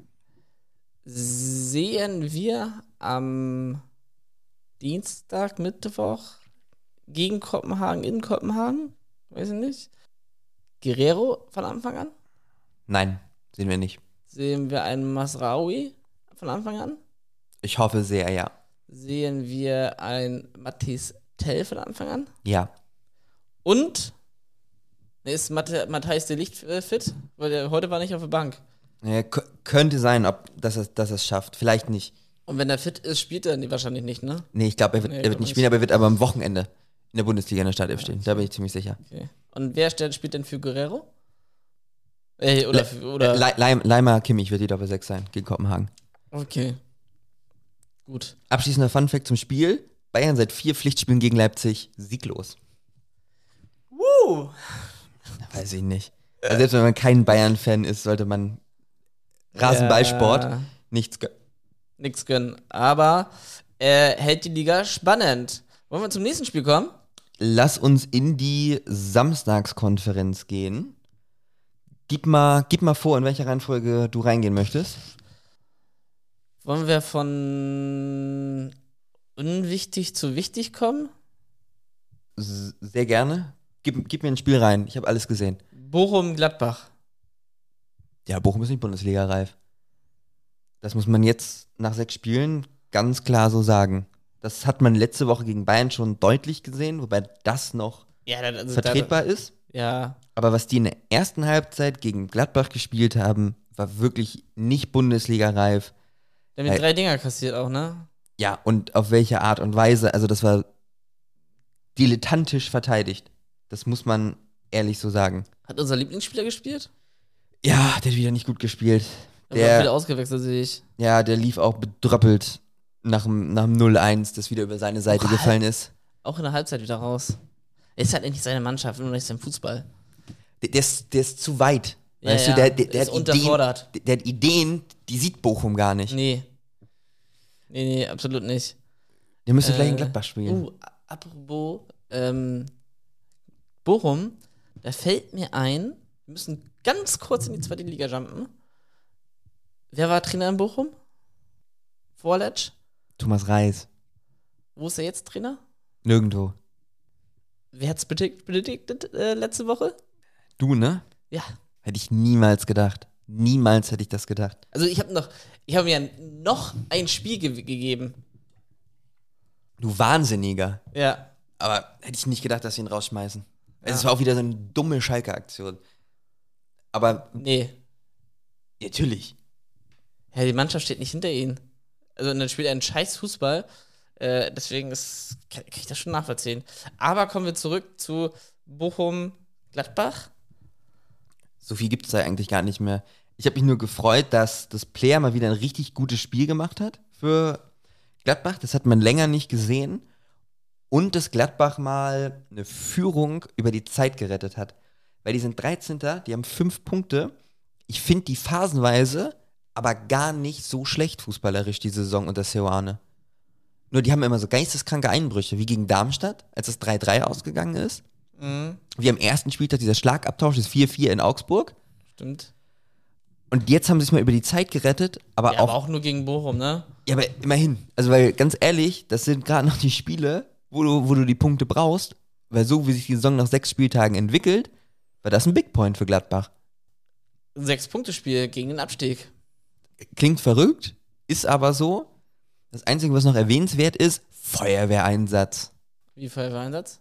Sehen wir am Dienstag, Mittwoch gegen Kopenhagen, in Kopenhagen? Weiß ich nicht. Guerrero von Anfang an? Nein, sehen wir nicht. Sehen wir einen Masraoui von Anfang an? Ich hoffe sehr, ja. Sehen wir einen Mathis Tell von Anfang an? Ja. Und ist Matthijs de Ligt fit? Weil der heute war nicht auf der Bank. Ja, könnte sein, dass er es schafft. Vielleicht nicht. Und wenn er fit ist, spielt er wahrscheinlich nicht, ne? Nee, ich glaube, er wird nicht spielen, aber er wird aber am Wochenende in der Bundesliga in der Startelf stehen. Da bin ich ziemlich sicher. Okay. Und wer spielt denn für Guerrero? Oder Leimer Kimmich wird die Doppel 6 sein gegen Kopenhagen. Okay. Gut. Abschließender Funfact zum Spiel. Bayern seit 4 Pflichtspielen gegen Leipzig sieglos. Weiß ich nicht. Also selbst wenn man kein Bayern-Fan ist, sollte man Rasenballsport nichts gönnen. Aber hält die Liga spannend. Wollen wir zum nächsten Spiel kommen? Lass uns in die Samstagskonferenz gehen. Gib mal vor, in welcher Reihenfolge du reingehen möchtest. Wollen wir von unwichtig zu wichtig kommen? Sehr gerne. Gib mir ein Spiel rein. Ich habe alles gesehen. Bochum-Gladbach. Ja, Bochum ist nicht Bundesliga-reif. Das muss man jetzt nach 6 Spielen ganz klar so sagen. Das hat man letzte Woche gegen Bayern schon deutlich gesehen, wobei das noch vertretbar ist. Ja. Aber was die in der ersten Halbzeit gegen Gladbach gespielt haben, war wirklich nicht Bundesliga-reif. Der hat 3 Dinger kassiert auch, ne? Ja, und auf welche Art und Weise. Also das war dilettantisch verteidigt. Das muss man ehrlich so sagen. Hat unser Lieblingsspieler gespielt? Ja, der hat wieder nicht gut gespielt. Der wird wieder ausgewechselt, sehe ich. Ja, der lief auch bedröppelt nach dem 0-1, das wieder über seine Seite gefallen ist. Auch in der Halbzeit wieder raus. Er ist halt nicht seine Mannschaft, nur nicht sein Fußball. Der ist zu weit. Ja, weißt du, der ist hat unterfordert. Der hat Ideen, die sieht Bochum gar nicht. Nee, absolut nicht. Der müsste gleich in Gladbach spielen. Apropos Bochum, da fällt mir ein, wir müssen ganz kurz in die zweite Liga jumpen. Wer war Trainer in Bochum? Vorletsch? Thomas Reis. Wo ist er jetzt Trainer? Nirgendwo. Wer hat's predicted letzte Woche? Du, ne? Ja. Hätte ich niemals gedacht. Niemals hätte ich das gedacht. Also ich habe mir noch ein Spiel gegeben. Du Wahnsinniger. Ja. Aber hätte ich nicht gedacht, dass sie ihn rausschmeißen. Ja. Es war auch wieder so eine dumme Schalke-Aktion. Aber. Nee. Natürlich. Ja, die Mannschaft steht nicht hinter ihnen. Also und dann spielt er einen scheiß Fußball. Deswegen kann ich das schon nachvollziehen. Aber kommen wir zurück zu Bochum-Gladbach. So viel gibt es da eigentlich gar nicht mehr. Ich habe mich nur gefreut, dass das Player mal wieder ein richtig gutes Spiel gemacht hat für Gladbach. Das hat man länger nicht gesehen. Und dass Gladbach mal eine Führung über die Zeit gerettet hat. Weil die sind 13. Die haben 5 Punkte. Ich finde die phasenweise aber gar nicht so schlecht fußballerisch, die Saison unter Seoane. Nur die haben immer so geisteskranke Einbrüche, wie gegen Darmstadt, als es 3-3 ausgegangen ist. Mhm. Wie am ersten Spieltag dieser Schlagabtausch, das 4-4 in Augsburg. Stimmt. Und jetzt haben sie es mal über die Zeit gerettet, aber aber auch nur gegen Bochum, ne? Ja, aber immerhin. Also, weil, ganz ehrlich, das sind gerade noch die Spiele, wo du die Punkte brauchst, weil so wie sich die Saison nach 6 Spieltagen entwickelt, war das ein Big Point für Gladbach. 6-Punkte-Spiel gegen den Abstieg. Klingt verrückt, ist aber so. Das Einzige, was noch erwähnenswert ist, Feuerwehreinsatz. Wie Feuerwehreinsatz?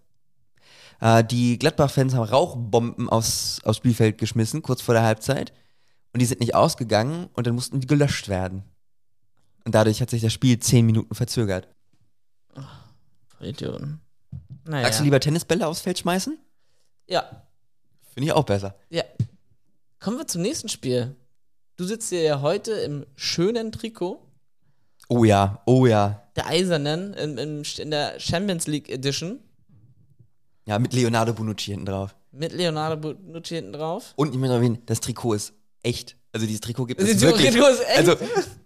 Die Gladbach-Fans haben Rauchbomben aufs Spielfeld geschmissen, kurz vor der Halbzeit. Und die sind nicht ausgegangen und dann mussten die gelöscht werden. Und dadurch hat sich das Spiel 10 Minuten verzögert. Voll Idioten. Naja. Magst du lieber Tennisbälle aufs Feld schmeißen? Ja. Finde ich auch besser. Ja. Kommen wir zum nächsten Spiel. Du sitzt hier ja heute im schönen Trikot. Oh ja. Der Eisernen in der Champions League Edition. Ja, mit Leonardo Bonucci hinten drauf. Und ich möchte noch erwähnen, das Trikot ist echt. Also dieses Trikot gibt es wirklich. Das Trikot ist echt? Also,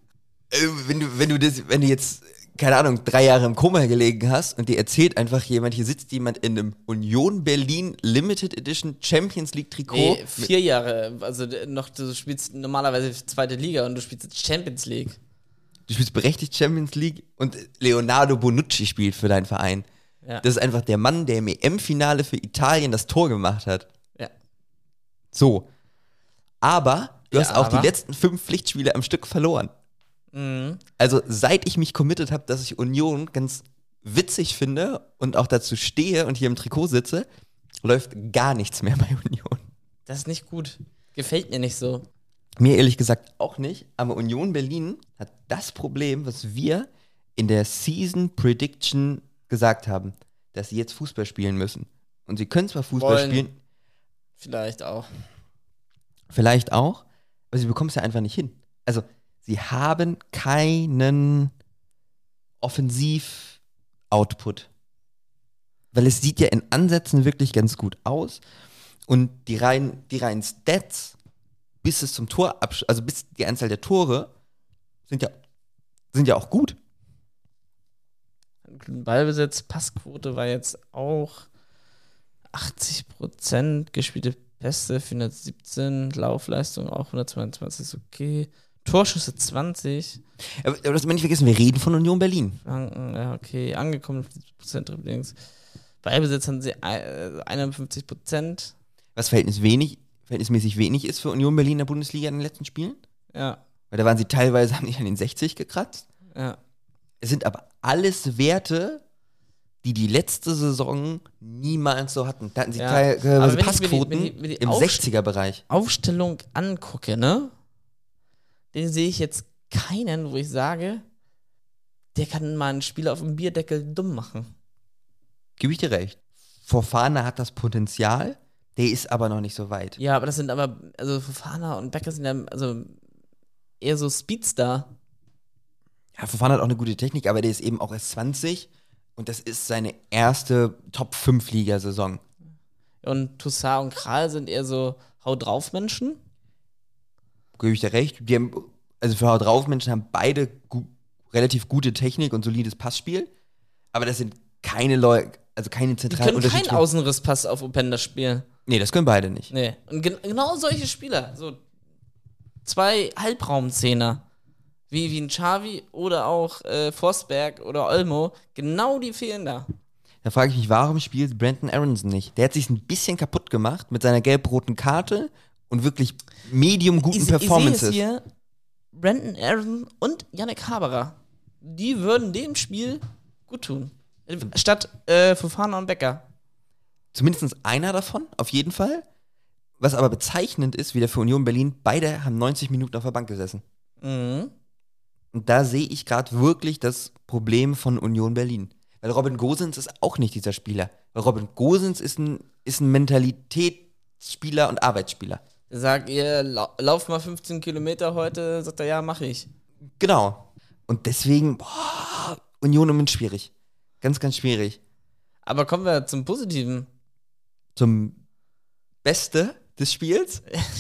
wenn du jetzt, keine Ahnung, 3 Jahre im Koma gelegen hast und dir erzählt einfach jemand, hier sitzt jemand in einem Union Berlin Limited Edition Champions League Trikot. Nee, 4 Jahre. Also du spielst normalerweise zweite Liga und du spielst jetzt Champions League. Du spielst berechtigt Champions League und Leonardo Bonucci spielt für deinen Verein. Ja. Das ist einfach der Mann, der im EM-Finale für Italien das Tor gemacht hat. Ja. So. Aber du hast auch aber? die letzten 5 Pflichtspiele am Stück verloren. Mhm. Also seit ich mich committed habe, dass ich Union ganz witzig finde und auch dazu stehe und hier im Trikot sitze, läuft gar nichts mehr bei Union. Das ist nicht gut. Gefällt mir nicht so. Mir ehrlich gesagt auch nicht, aber Union Berlin hat das Problem, was wir in der Season Prediction gesagt haben, dass sie jetzt Fußball spielen müssen. Und sie können zwar Fußball Wollen. spielen, Vielleicht auch. vielleicht auch, aber sie bekommen es ja einfach nicht hin. Also, sie haben keinen Offensiv-Output. Weil es sieht ja in Ansätzen wirklich ganz gut aus. Und die reinen Stats, bis es zum Tor also bis die Anzahl der Tore, sind ja auch gut. Ballbesitz, Passquote war jetzt auch 80%, gespielte Pässe 417, Laufleistung auch 122, ist okay. Torschüsse 20, Aber das darf man nicht vergessen, wir reden von Union Berlin. Flanken, ja, okay, angekommen 50% Dribblings. Ballbesitz haben sie 51%, Was verhältnismäßig wenig ist für Union Berlin in der Bundesliga in den letzten Spielen. ja, Weil da waren sie teilweise, haben nicht an den 60 gekratzt. ja. Es sind aber alles Werte, die letzte Saison niemals so hatten. Da hatten sie Ja. teilweise Aber wenn ich Passquoten mir die im 60er-Bereich. Aufstellung angucke, ne? Den sehe ich jetzt keinen, wo ich sage, der kann mal einen Spieler auf dem Bierdeckel dumm machen. Gebe ich dir recht. Fofana hat das Potenzial, der ist aber noch nicht so weit. Ja, aber das sind also Fofana und Becker sind ja, also eher so Speedstar. Ja, Fofana hat auch eine gute Technik, aber der ist eben auch erst 20 und das ist seine erste Top-5-Liga-Saison. Und Toussaint und Kral sind eher so Hau drauf Menschen. Gebe ich dir recht. Die haben, also für Haut drauf Menschen haben beide relativ gute Technik und solides Passspiel, aber das sind keine Leute, also keine Die zentralen können keinen Unterschiede. Außenrisspass auf Openda spielen. Nee, das können beide nicht. Nee. Und genau solche Spieler, so 2 Halbraumzehner, wie ein Xavi oder auch Forsberg oder Olmo, genau die fehlen da. Da frage ich mich, warum spielt Brandon Aronson nicht? Der hat sich ein bisschen kaputt gemacht mit seiner gelb-roten Karte und wirklich medium guten Performances. Ich sehe es hier, Brandon Aaron und Yannick Haberer, die würden dem Spiel gut tun. Statt Fofana und Becker. Zumindest einer davon, auf jeden Fall. Was aber bezeichnend ist, wieder für Union Berlin, beide haben 90 Minuten auf der Bank gesessen. Mhm. Und da sehe ich gerade wirklich das Problem von Union Berlin. Weil Robin Gosens ist auch nicht dieser Spieler. Weil Robin Gosens ist ein Mentalitätsspieler und Arbeitsspieler. Sagt ihr, lauf mal 15 Kilometer heute, sagt er, ja, mach ich. Genau. Und deswegen, Union im Moment schwierig. Ganz, ganz schwierig. Aber kommen wir zum Positiven. Zum Beste des Spiels?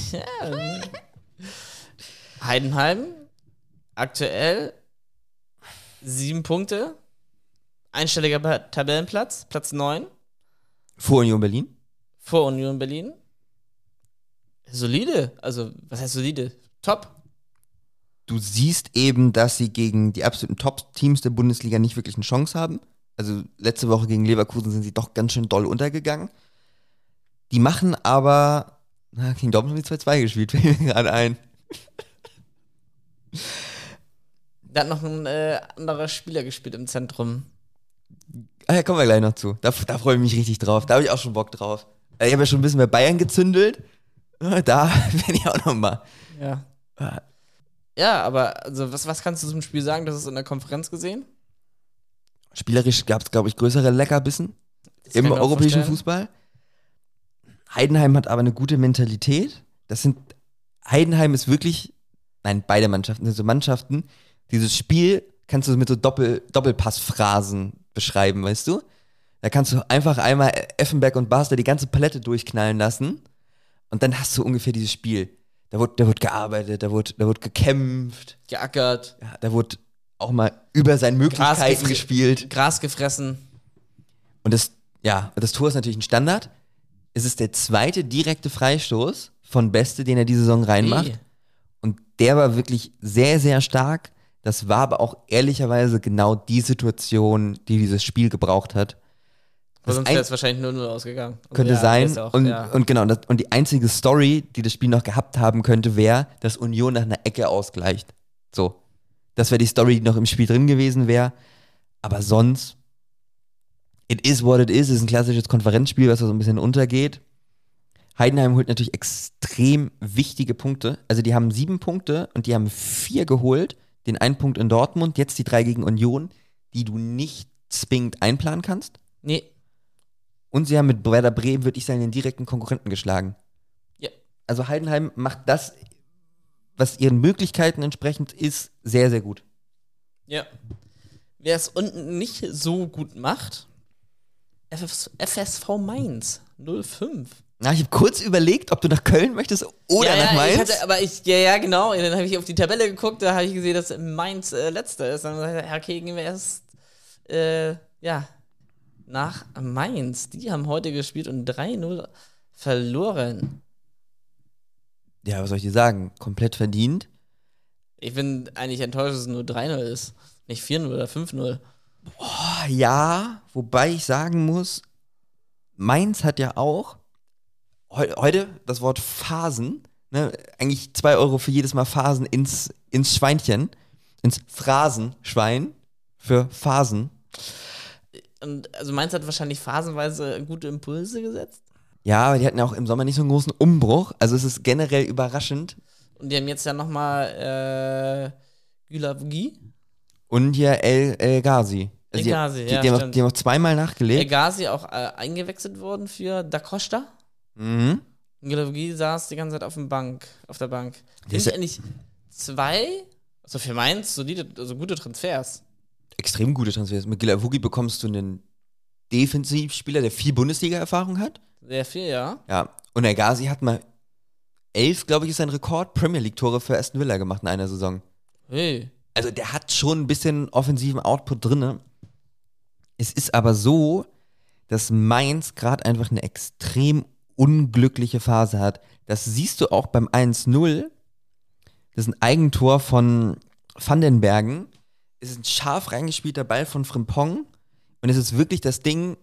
Heidenheim, aktuell 7 Punkte, einstelliger Tabellenplatz, Platz 9, Vor Union Berlin? vor Union Berlin. Solide, also was heißt solide? Top. Du siehst eben, dass sie gegen die absoluten Top-Teams der Bundesliga nicht wirklich eine Chance haben. Also letzte Woche gegen Leverkusen sind sie doch ganz schön doll untergegangen. Die machen aber, gegen Dortmund haben die 2-2 gespielt, fällt mir gerade ein. Da hat noch ein anderer Spieler gespielt im Zentrum. Ah ja, kommen wir gleich noch zu. Da freue ich mich richtig drauf. Da habe ich auch schon Bock drauf. Ich habe ja schon ein bisschen bei Bayern gezündelt. Da werde ich auch noch mal. Ja. Ja, aber also was kannst du zum Spiel sagen? Das ist in der Konferenz gesehen? Spielerisch gab es, glaube ich, größere Leckerbissen Das kann im ich mir auch europäischen vorstellen. Fußball. Heidenheim hat aber eine gute Mentalität. Heidenheim ist wirklich, nein, beide Mannschaften sind so Mannschaften. Dieses Spiel kannst du mit so Doppelpassphrasen beschreiben, weißt du? Da kannst du einfach einmal Effenberg und Basler die ganze Palette durchknallen lassen und dann hast du ungefähr dieses Spiel. Da wird gearbeitet, da wird gekämpft, Geackert, ja, da wird auch mal über seine Möglichkeiten gefre- gespielt. Gras gefressen. Und das Tor ist natürlich ein Standard. Es ist der zweite direkte Freistoß von Beste, den er diese Saison reinmacht. Wie? Und der war wirklich sehr, sehr stark. Das war aber auch ehrlicherweise genau die Situation, die dieses Spiel gebraucht hat. Aber sonst wäre es wahrscheinlich 0-0 ausgegangen. Also könnte ja, sein. auch, Und genau, und die einzige Story, die das Spiel noch gehabt haben könnte, wäre, dass Union nach einer Ecke ausgleicht. So. Das wäre die Story, die noch im Spiel drin gewesen wäre. Aber sonst, it is what it is. Es ist ein klassisches Konferenzspiel, was so ein bisschen untergeht. Heidenheim holt natürlich extrem wichtige Punkte. Also die haben 7 Punkte und die haben 4 geholt. Den 1 Punkt in Dortmund, jetzt die 3 gegen Union, die du nicht zwingend einplanen kannst. Nee. Und sie haben mit Werder Bremen, würde ich sagen, den direkten Konkurrenten geschlagen. Ja. Also Heidenheim macht das, was ihren Möglichkeiten entsprechend ist, sehr, sehr gut. Ja. Wer es unten nicht so gut macht, FSV Mainz 05. Na, ich habe kurz überlegt, ob du nach Köln möchtest oder nach Mainz. Genau. Dann habe ich auf die Tabelle geguckt, da habe ich gesehen, dass Mainz letzter ist. Dann habe ich gesagt, okay, gehen wir erst nach Mainz. Die haben heute gespielt und 3-0 verloren. Ja, was soll ich dir sagen? Komplett verdient. Ich bin eigentlich enttäuscht, dass es nur 3-0 ist. Nicht 4-0 oder 5-0. Boah, ja, wobei ich sagen muss, Mainz hat ja auch heute das Wort Phasen, ne, eigentlich 2 Euro für jedes Mal Phasen ins Schweinchen, ins Phrasenschwein für Phasen. Und also Mainz hat wahrscheinlich phasenweise gute Impulse gesetzt. Ja, aber die hatten ja auch im Sommer nicht so einen großen Umbruch. Also es ist generell überraschend. Und die haben jetzt ja nochmal Gülavogi. Und hier El Ghazi. Also El Ghazi, die haben auch zweimal nachgelegt. El Ghazi auch eingewechselt worden für Da Costa. Mhm. Gülavogi saß die ganze Zeit auf der Bank. Finde ist ich eigentlich 2, also für Mainz, solide, also gute Transfers. Extrem gute Transfers. Mit Gülavogi bekommst du einen Defensivspieler, der viel Bundesliga-Erfahrung hat. Sehr viel, ja. Ja, und El Ghazi hat mal 11, glaube ich, ist sein Rekord, Premier League-Tore für Aston Villa gemacht in einer Saison. Hey. Also der hat schon ein bisschen offensiven Output drin. Es ist aber so, dass Mainz gerade einfach eine extrem unglückliche Phase hat. Das siehst du auch beim 1-0. Das ist ein Eigentor von Van den Bergen. Es ist ein scharf reingespielter Ball von Frimpong. Und es ist wirklich das Ding,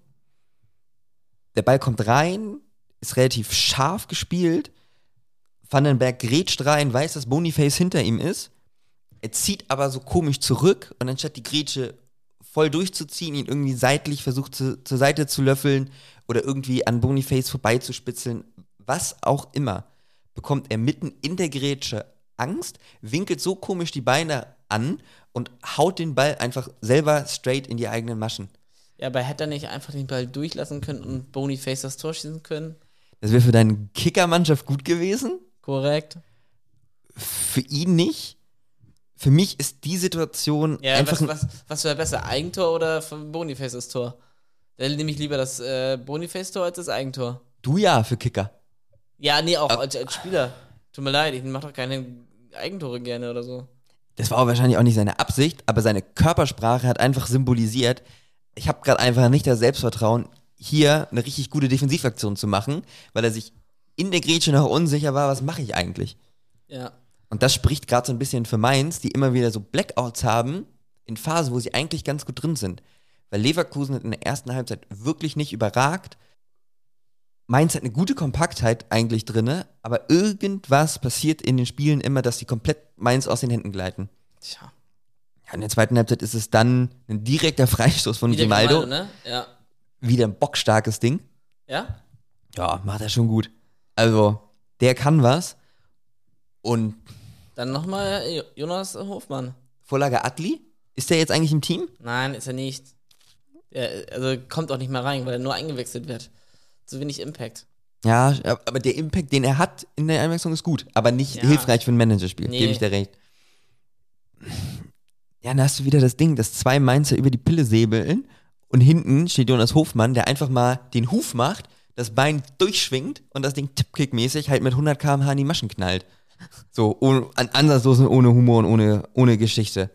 der Ball kommt rein, ist relativ scharf gespielt. Van den Berg grätscht rein, weiß, dass Boniface hinter ihm ist. Er zieht aber so komisch zurück und anstatt die Grätsche voll durchzuziehen, ihn irgendwie seitlich versucht zur Seite zu löffeln oder irgendwie an Boniface vorbeizuspitzeln, was auch immer, bekommt er mitten in der Grätsche Angst, winkelt so komisch die Beine an und haut den Ball einfach selber straight in die eigenen Maschen. Ja, aber hätte er nicht einfach den Ball durchlassen können und Boniface das Tor schießen können? Das wäre für deine Kickermannschaft gut gewesen. Korrekt. Für ihn nicht. Für mich ist die Situation einfach... Was wäre besser, Eigentor oder von Boniface das Tor? Da nehme ich lieber das Boniface-Tor als das Eigentor. Du ja, für Kicker. Ja, nee, auch als Spieler. Tut mir leid, ich mache doch keine Eigentore gerne oder so. Das war wahrscheinlich auch nicht seine Absicht, aber seine Körpersprache hat einfach symbolisiert, ich habe gerade einfach nicht das Selbstvertrauen, hier eine richtig gute Defensivaktion zu machen, weil er sich in der Grätsche noch unsicher war, was mache ich eigentlich? Ja. Und das spricht gerade so ein bisschen für Mainz, die immer wieder so Blackouts haben in Phasen, wo sie eigentlich ganz gut drin sind. Weil Leverkusen hat in der ersten Halbzeit wirklich nicht überragt. Mainz hat eine gute Kompaktheit eigentlich drin, aber irgendwas passiert in den Spielen immer, dass die komplett Mainz aus den Händen gleiten. Tja. Ja, in der zweiten Halbzeit ist es dann ein direkter Freistoß von Grimaldo. Ne? Ja. Wieder ein bockstarkes Ding. Ja? Ja, macht er schon gut. Also, der kann was. Und dann nochmal Jonas Hofmann. Vorlage Adli? Ist der jetzt eigentlich im Team? Nein, ist er nicht. Also kommt auch nicht mehr rein, weil er nur eingewechselt wird. Zu wenig Impact. Ja, aber der Impact, den er hat in der Einwechslung, ist gut. Aber nicht hilfreich für ein Managerspiel. Nee. Gebe ich dir recht. Ja, dann hast du wieder das Ding, dass 2 Mainzer über die Pille säbeln und hinten steht Jonas Hofmann, der einfach mal den Huf macht, das Bein durchschwingt und das Ding Tippkick-mäßig halt mit 100 km/h in die Maschen knallt. So, ansatzlos ohne Humor und ohne Geschichte.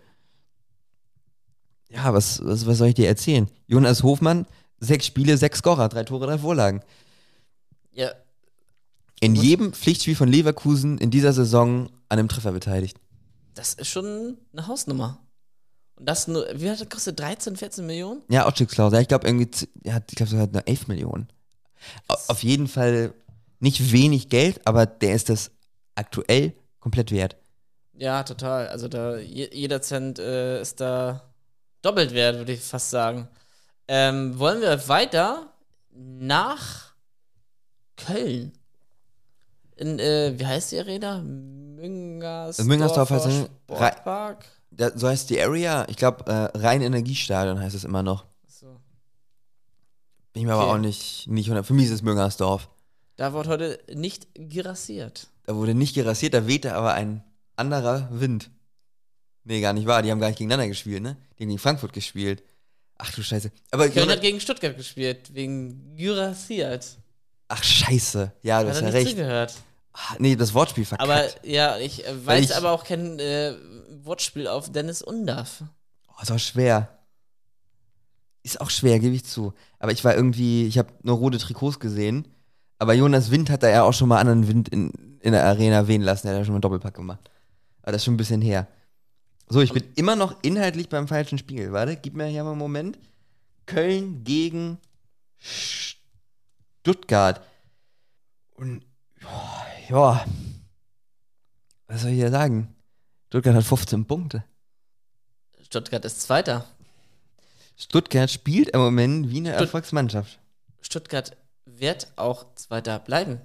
Ja, was soll ich dir erzählen? Jonas Hofmann, 6 Spiele, 6 Scorer, 3 Tore, 3 Vorlagen. Ja. In jedem Pflichtspiel von Leverkusen in dieser Saison an einem Treffer beteiligt. Das ist schon eine Hausnummer. Und das nur, wie hat das gekostet? 13, 14 Millionen? Ja, Ausstiegsklausel. Ich glaube irgendwie, ich glaube sogar nur 11 Millionen. Auf jeden Fall nicht wenig Geld, aber der ist das aktuell komplett wert. Ja, total. Also da jeder Cent ist da doppelt wert, würde ich fast sagen. Wollen wir weiter nach Köln? Wie heißt die Arena? Müngersdorfer Müngersdorfer heißt Sportpark? So heißt die Area. Ich glaube, Rhein-Energiestadion heißt es immer noch. So. Bin ich mir aber Okay. auch nicht 100. Für mich ist es Müngersdorf. Da wird heute nicht gerassiert. Da wurde nicht gerassiert, da wehte aber ein anderer Wind. Nee, gar nicht wahr. Die haben gar nicht gegeneinander gespielt, ne? Die haben gegen Frankfurt gespielt. Ach du Scheiße. Aber Köln hat gegen Stuttgart gespielt, wegen gerassiert. Ach Scheiße. Ja, du Hat hast er ja nicht recht. zugehört. Nee, das Wortspiel verkackt. Aber ja, ich Weil weiß ich- aber auch kein Wortspiel auf Dennis Undaff. Oh, ist auch schwer. Ist auch schwer, gebe ich zu. Aber ich habe nur rote Trikots gesehen. Aber Jonas Wind hat da ja auch schon mal anderen Wind in der Arena wehen lassen. Er hat ja schon mal einen Doppelpack gemacht. Aber das ist schon ein bisschen her. So, ich bin immer noch inhaltlich beim falschen Spiel. Warte, gib mir hier mal einen Moment. Köln gegen Stuttgart. Und, ja, was soll ich hier sagen? Stuttgart hat 15 Punkte. Stuttgart ist Zweiter. Stuttgart spielt im Moment wie eine Erfolgsmannschaft. Stuttgart wird auch Zweiter bleiben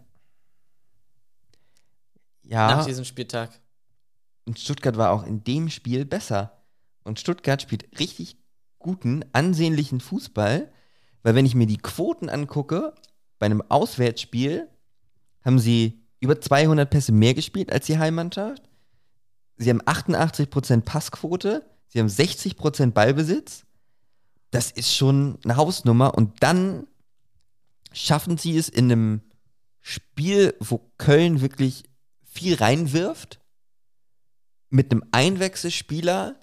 Ja, nach diesem Spieltag. und Stuttgart war auch in dem Spiel besser. Und Stuttgart spielt richtig guten, ansehnlichen Fußball, weil wenn ich mir die Quoten angucke, bei einem Auswärtsspiel haben sie über 200 Pässe mehr gespielt als die Heimmannschaft. Sie haben 88% Passquote, sie haben 60% Ballbesitz. Das ist schon eine Hausnummer. Und dann schaffen sie es in einem Spiel, wo Köln wirklich viel reinwirft, mit einem Einwechselspieler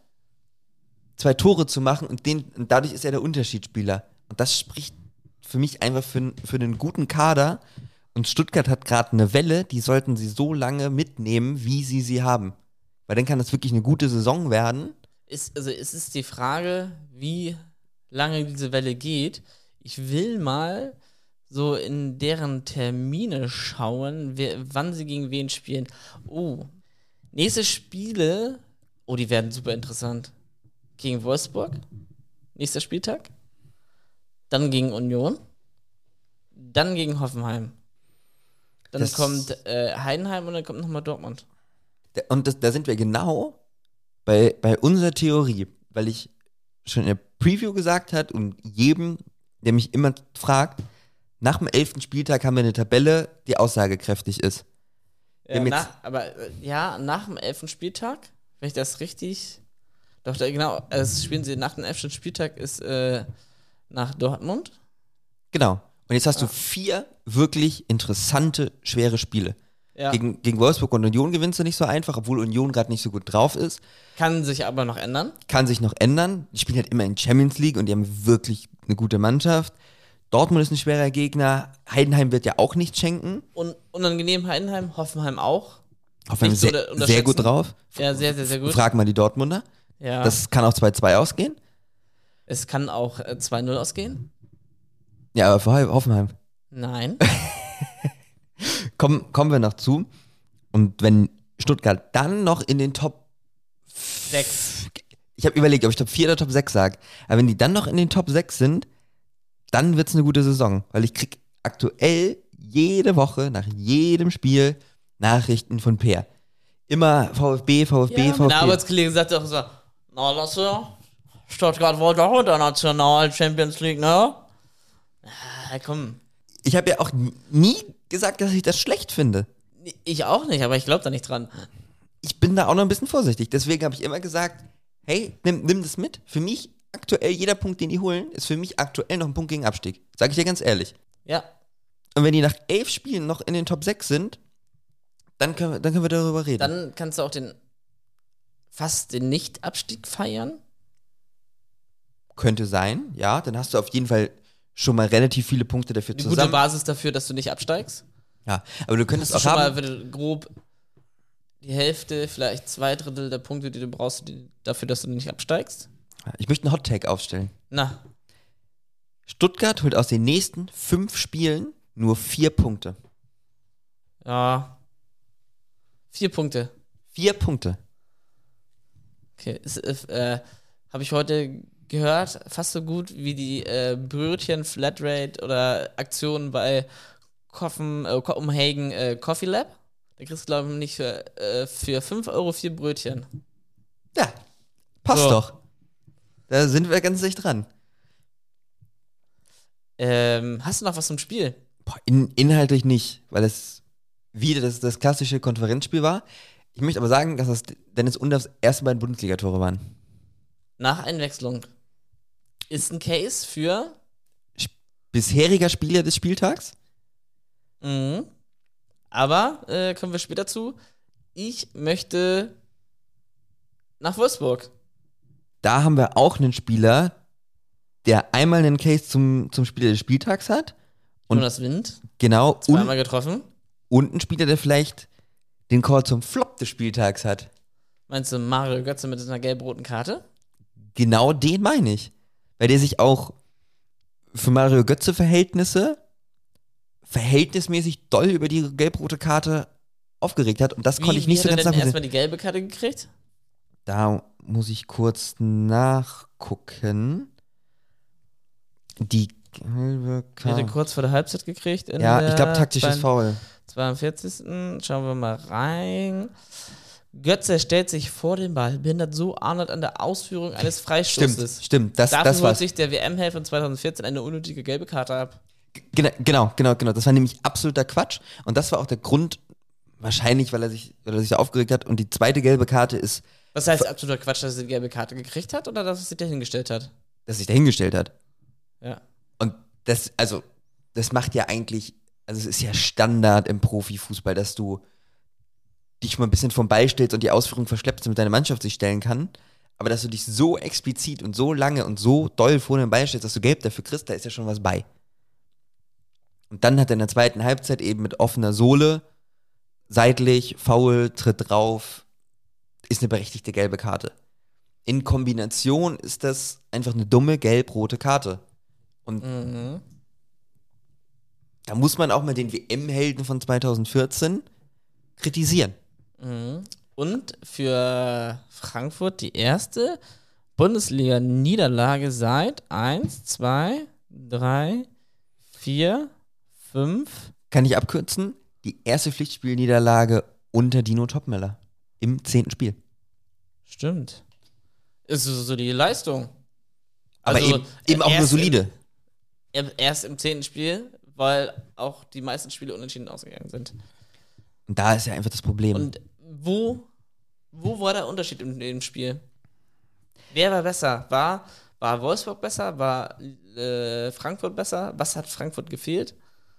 2 Tore zu machen und dadurch ist er der Unterschiedsspieler. Und das spricht für mich einfach für einen guten Kader. Und Stuttgart hat gerade eine Welle, die sollten sie so lange mitnehmen, wie sie haben. Weil dann kann das wirklich eine gute Saison werden. Es ist die Frage, wie lange diese Welle geht. Ich will mal so in deren Termine schauen, wann sie gegen wen spielen. Oh, nächste Spiele, die werden super interessant. Gegen Wolfsburg, nächster Spieltag. Dann gegen Union. Dann gegen Hoffenheim. Dann Das- kommt Heidenheim und dann kommt nochmal Dortmund. Und da sind wir genau bei unserer Theorie, weil ich schon in der Preview gesagt hat und jedem, der mich immer fragt, nach dem 11. Spieltag haben wir eine Tabelle, die aussagekräftig ist. Wir haben jetzt- Nach dem 11. Spieltag, wenn ich das richtig. Doch, genau, es spielen sie nach dem 11. Spieltag ist nach Dortmund. Genau. Und jetzt hast du 4 wirklich interessante, schwere Spiele. Ja. Gegen Wolfsburg und Union gewinnst du nicht so einfach, obwohl Union gerade nicht so gut drauf ist. Kann sich aber noch ändern. Kann sich noch ändern. Die spielen halt immer in Champions League und die haben wirklich eine gute Mannschaft. Dortmund ist ein schwerer Gegner. Heidenheim wird ja auch nichts schenken. Und unangenehm Heidenheim, Hoffenheim auch. Hoffenheim Nicht so sehr, unterschätzen. sehr gut drauf. Ja, sehr, sehr, sehr gut. Frag mal die Dortmunder. Ja. Das kann auch 2-2 ausgehen. Es kann auch 2-0 ausgehen. Ja, aber für Hoffenheim. Nein. Kommen wir noch zu. Und wenn Stuttgart dann noch in den Top 6. Ich habe überlegt, ob ich Top 4 oder Top 6 sage. Aber wenn die dann noch in den Top 6 sind, dann wird es eine gute Saison. Weil ich krieg aktuell jede Woche, nach jedem Spiel, Nachrichten von Peer. Immer VfB. Mein Arbeitskollege sagt auch so, na, das ja, Stuttgart wollte auch international Champions League, ne? Ja, komm. Ich habe ja auch nie gesagt, dass ich das schlecht finde. Ich auch nicht, aber ich glaube da nicht dran. Ich bin da auch noch ein bisschen vorsichtig. Deswegen habe ich immer gesagt, hey, nimm das mit. Für mich aktuell, jeder Punkt, den die holen, ist für mich aktuell noch ein Punkt gegen Abstieg. Sag ich dir ganz ehrlich. Ja. Und wenn die nach 11 Spielen noch in den Top 6 sind, dann können wir darüber reden. Dann kannst du auch fast den Nicht-Abstieg feiern. Könnte sein, ja. Dann hast du auf jeden Fall schon mal relativ viele Punkte dafür Eine gute zusammen. Basis dafür, dass du nicht absteigst. Ja, aber du könntest Hast du auch schon haben, mal grob die Hälfte, vielleicht 2/3 der Punkte, die du brauchst, dafür, dass du nicht absteigst. Ich möchte einen Hot-Take aufstellen. Na, Stuttgart holt aus den nächsten 5 Spielen nur 4 Punkte. ja. 4 Punkte. 4 Punkte. Okay, habe ich heute gehört, fast so gut wie die Brötchen Flatrate oder Aktionen bei Copenhagen Coffee Lab. Da kriegst du, glaube ich, nicht für 5 Euro 4 Brötchen. Ja, passt So. doch. Da sind wir ganz dicht dran. Hast du noch was zum Spiel? Boah, inhaltlich nicht, weil es wieder das klassische Konferenzspiel war. Ich möchte aber sagen, dass das Dennis Undorfs erste beiden Bundesligatore waren. Nach Einwechslung. Ist ein Case für. Bisheriger Spieler des Spieltags? Mhm. Aber kommen wir später zu. Ich möchte nach Wolfsburg. Da haben wir auch einen Spieler, der einmal einen Case zum Spieler des Spieltags hat. Und Jonas Wind. genau, Zweimal getroffen. und ein Spieler, der vielleicht den Call zum Flop des Spieltags hat. Meinst du Mario Götze mit einer gelb-roten Karte? Genau den meine ich. Weil der sich auch für Mario Götze-Verhältnisse verhältnismäßig doll über die gelb-rote Karte aufgeregt hat. Und das konnte ich nicht so Wie hat ganz er denn nachvollziehen. erstmal die gelbe Karte gekriegt? Da muss ich kurz nachgucken. Die gelbe Die hat er Karte. kurz vor der Halbzeit gekriegt. In Ja, ich der glaube taktisches Foul. 42. Schauen wir mal rein. Götze stellt sich vor den Ball, behindert so Arnold an der Ausführung eines Freistoßes. Stimmt. Das Dafür holt war's. sich der WM-Held von 2014 eine unnötige gelbe Karte ab. Genau. Das war nämlich absoluter Quatsch. Und das war auch der Grund, wahrscheinlich, weil er sich so aufgeregt hat. Und die zweite gelbe Karte ist, Was heißt absoluter Quatsch, dass er die gelbe Karte gekriegt hat oder dass er sich dahingestellt hat? dass er sich dahingestellt hat. Ja. Und das macht ja eigentlich, also es ist ja Standard im Profifußball, dass du dich mal ein bisschen vom Ball stellst und die Ausführung verschleppst, damit deine Mannschaft sich stellen kann. Aber dass du dich so explizit und so lange und so doll vor den Ball stellst, dass du gelb dafür kriegst, da ist ja schon was bei. Und dann hat er in der zweiten Halbzeit eben mit offener Sohle, seitlich, faul, tritt drauf, ist eine berechtigte gelbe Karte. In Kombination ist das einfach eine dumme gelb-rote Karte. Und da muss man auch mal den WM-Helden von 2014 kritisieren. Mhm. Und für Frankfurt die erste Bundesliga-Niederlage seit 1, 2, 3, 4, 5. Kann ich abkürzen? Die erste Pflichtspielniederlage unter Dino Topmöller im 10. Spiel. Stimmt. Ist so die Leistung. Aber Also, eben auch nur solide. Erst im 10. Spiel, weil auch die meisten Spiele unentschieden ausgegangen sind. Und da ist ja einfach das Problem. Und wo war der Unterschied in dem Spiel? Wer war besser? War Wolfsburg besser? War Frankfurt besser? Was hat Frankfurt gefehlt?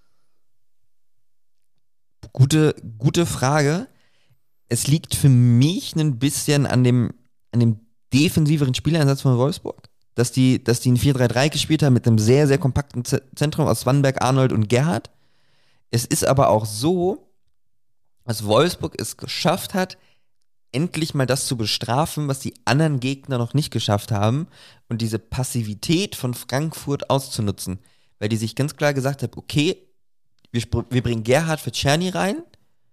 Gute Frage. Es liegt für mich ein bisschen an dem defensiveren Spieleinsatz von Wolfsburg. Dass die ein 4-3-3 gespielt haben mit einem sehr, sehr kompakten Zentrum aus Swanberg, Arnold und Gerhardt. Es ist aber auch so, dass Wolfsburg es geschafft hat, endlich mal das zu bestrafen, was die anderen Gegner noch nicht geschafft haben und diese Passivität von Frankfurt auszunutzen. Weil die sich ganz klar gesagt haben, okay, wir bringen Gerhardt für Czerny rein,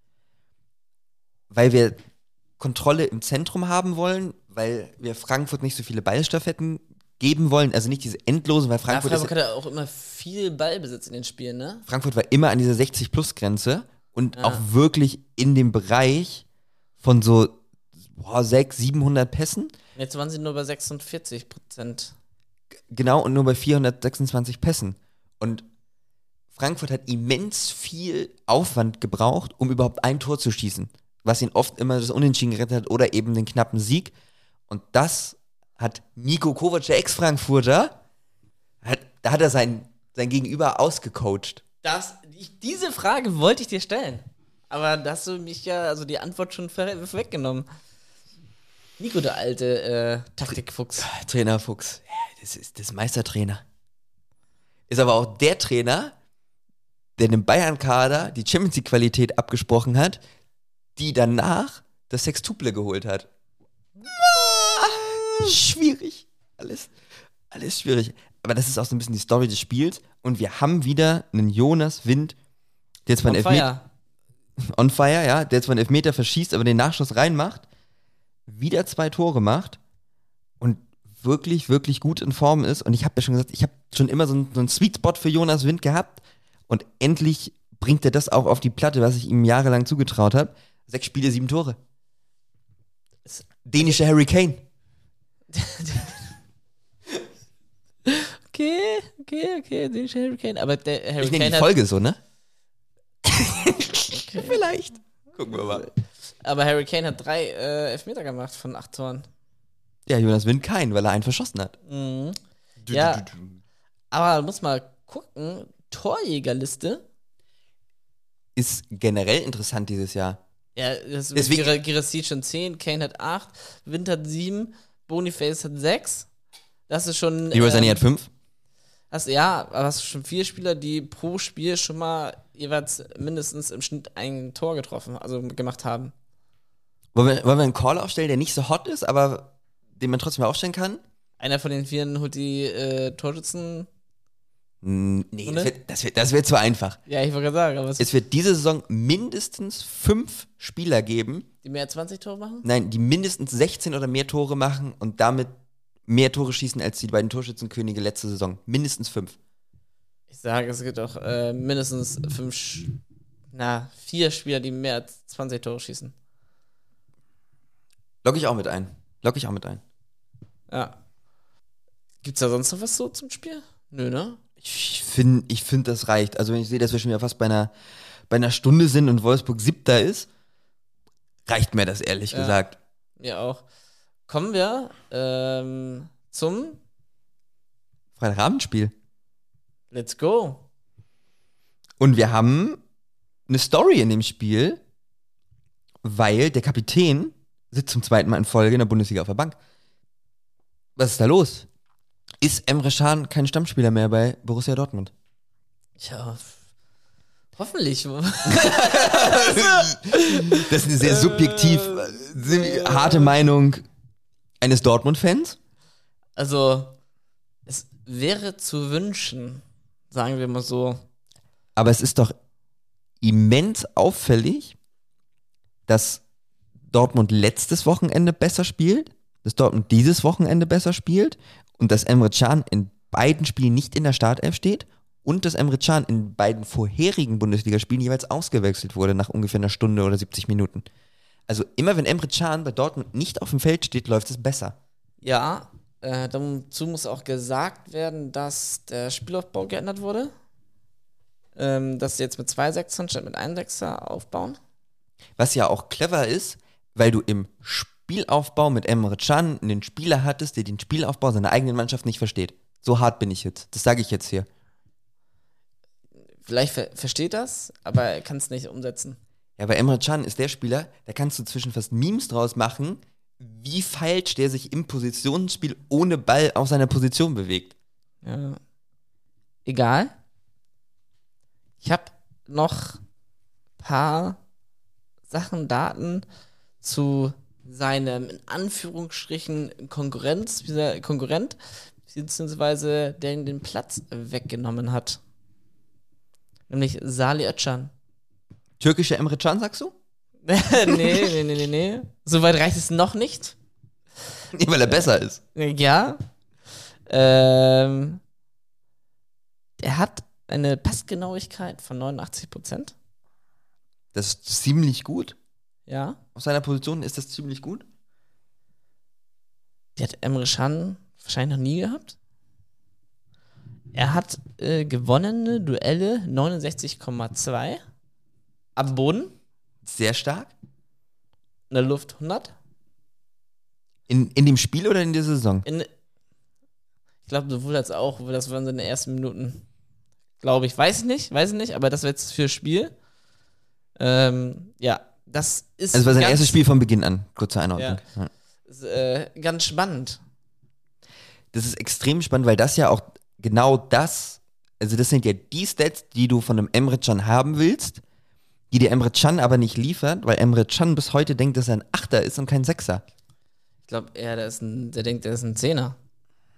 weil wir Kontrolle im Zentrum haben wollen, weil wir Frankfurt nicht so viele Ballstaffetten geben wollen, also nicht diese endlosen, weil Frankfurt Freiburg hat ja auch immer viel Ballbesitz in den Spielen, ne? Frankfurt war immer an dieser 60-Plus-Grenze und auch wirklich in dem Bereich von so 600, 700 Pässen. Jetzt waren sie nur bei 46%. Genau, und nur bei 426 Pässen. Und Frankfurt hat immens viel Aufwand gebraucht, um überhaupt ein Tor zu schießen, was ihn oft immer das Unentschieden gerettet hat oder eben den knappen Sieg. Und das hat Niko Kovac, der Ex-Frankfurter, da hat er sein Gegenüber ausgecoacht. Diese Frage wollte ich dir stellen. Aber da hast du mich ja, also die Antwort schon weggenommen. Nico, der alte Taktikfuchs. Trainerfuchs. Ja, das ist Meistertrainer. Ist aber auch der Trainer, der dem Bayern-Kader die Champions-League-Qualität abgesprochen hat, die danach das Sextuple geholt hat. Schwierig. alles schwierig. Aber das ist auch so ein bisschen die Story des Spiels. Und wir haben wieder einen Jonas Wind, der jetzt mal einen Elfmeter on fire, ja, der jetzt mal einen Elfmeter verschießt, aber den Nachschuss reinmacht, wieder 2 Tore macht und wirklich, wirklich gut in Form ist. Und ich habe ja schon gesagt, ich habe schon immer so einen Sweet Spot für Jonas Wind gehabt. Und endlich bringt er das auch auf die Platte, was ich ihm jahrelang zugetraut habe. 6 Spiele, 7 Tore. Dänische Harry Kane. Okay, dänische Harry Kane. Aber der Harry Ich nenne Kane die Folge so, ne? Okay. Vielleicht. Gucken wir mal. Aber Harry Kane hat 3 Elfmeter gemacht von 8 Toren. Ja, Jonas Wind keinen, weil er einen verschossen hat. Mhm. Ja, aber muss mal gucken, Torjägerliste. Ist generell interessant dieses Jahr. Ja, das Deswegen- Girassi schon 10, Kane hat 8, Wind hat 7, Boniface hat 6. Das ist schon. Leroy Sané hat 5. Aber hast du schon 4 Spieler, die pro Spiel schon mal jeweils mindestens im Schnitt ein Tor getroffen, also gemacht haben. Wollen wir einen Call aufstellen, der nicht so hot ist, aber den man trotzdem aufstellen kann? Einer von den 4 holt die Torschützen. Nee, Oder? das wird zu einfach. Ja, ich wollte gerade sagen, aber Es wird diese Saison mindestens 5 Spieler geben, die mehr als 20 Tore machen? nein, die mindestens 16 oder mehr Tore machen und damit mehr Tore schießen als die beiden Torschützenkönige letzte Saison. Mindestens 5. Ich sage, es gibt auch mindestens 4 Spieler, die mehr als 20 Tore schießen. Lock ich auch mit ein. Ja. Gibt's da sonst noch was so zum Spiel? Nö, ne? Ich find, das reicht. Also wenn ich sehe, dass wir schon wieder fast bei einer Stunde sind und Wolfsburg 7. ist, reicht mir das ehrlich gesagt. Mir auch. Kommen wir zum Freitagabendspiel. Let's Go. Und wir haben eine Story in dem Spiel, weil der Kapitän sitzt zum 2. Mal in Folge in der Bundesliga auf der Bank. Was ist da los? Ist Emre Can kein Stammspieler mehr bei Borussia Dortmund? Ja, hoffentlich. Das ist eine sehr subjektiv harte Meinung eines Dortmund-Fans. Also, es wäre zu wünschen, sagen wir mal so. Aber es ist doch immens auffällig, dass Dortmund letztes Wochenende besser spielt, dass Dortmund dieses Wochenende besser spielt und dass Emre Can in beiden Spielen nicht in der Startelf steht und dass Emre Can in beiden vorherigen Bundesligaspielen jeweils ausgewechselt wurde nach ungefähr einer Stunde oder 70 Minuten. Also immer wenn Emre Can bei Dortmund nicht auf dem Feld steht, läuft es besser. Ja, dazu muss auch gesagt werden, dass der Spielaufbau geändert wurde. Dass sie jetzt mit 2 Sechsern statt mit 1 Sechser aufbauen. Was ja auch clever ist, weil du im Spielaufbau mit Emre Can einen Spieler hattest, der den Spielaufbau seiner eigenen Mannschaft nicht versteht. So hart bin ich jetzt. Das sage ich jetzt hier. Vielleicht versteht das, aber er kann es nicht umsetzen. Ja, aber Emre Can ist der Spieler, da kannst du zwischen fast Memes draus machen, wie falsch der sich im Positionsspiel ohne Ball auf seiner Position bewegt. Ja. Egal. Ich habe noch ein paar Sachen, Daten zu seinem, in Anführungsstrichen, Konkurrent, beziehungsweise der ihm den Platz weggenommen hat. Nämlich Salih Özcan. Türkischer Emre Can, sagst du? Nee. Soweit reicht es noch nicht. Nee, weil er besser ist. Ja. Er hat eine Passgenauigkeit von 89%. Das ist ziemlich gut. Ja. Auf seiner Position ist das ziemlich gut. Die hat Emre Can wahrscheinlich noch nie gehabt. Er hat gewonnene Duelle 69,2. Am Boden. Sehr stark. In der Luft 100. In dem Spiel oder in der Saison? Ich glaube, sowohl als auch. Das waren seine ersten Minuten. Glaube ich. Weiß ich nicht. Aber das war jetzt für Spiel. Ja, das ist. Also, es war sein erstes Spiel von Beginn an. Kurze Einordnung. Ja. Ist, ganz spannend. Das ist extrem spannend, weil das ja auch genau das, also das sind ja die Stats, die du von einem Emre Can haben willst, die dir Emre Can aber nicht liefert, weil Emre Can bis heute denkt, dass er ein Achter ist und kein Sechser. Ich glaube, der denkt, er ist ein Zehner.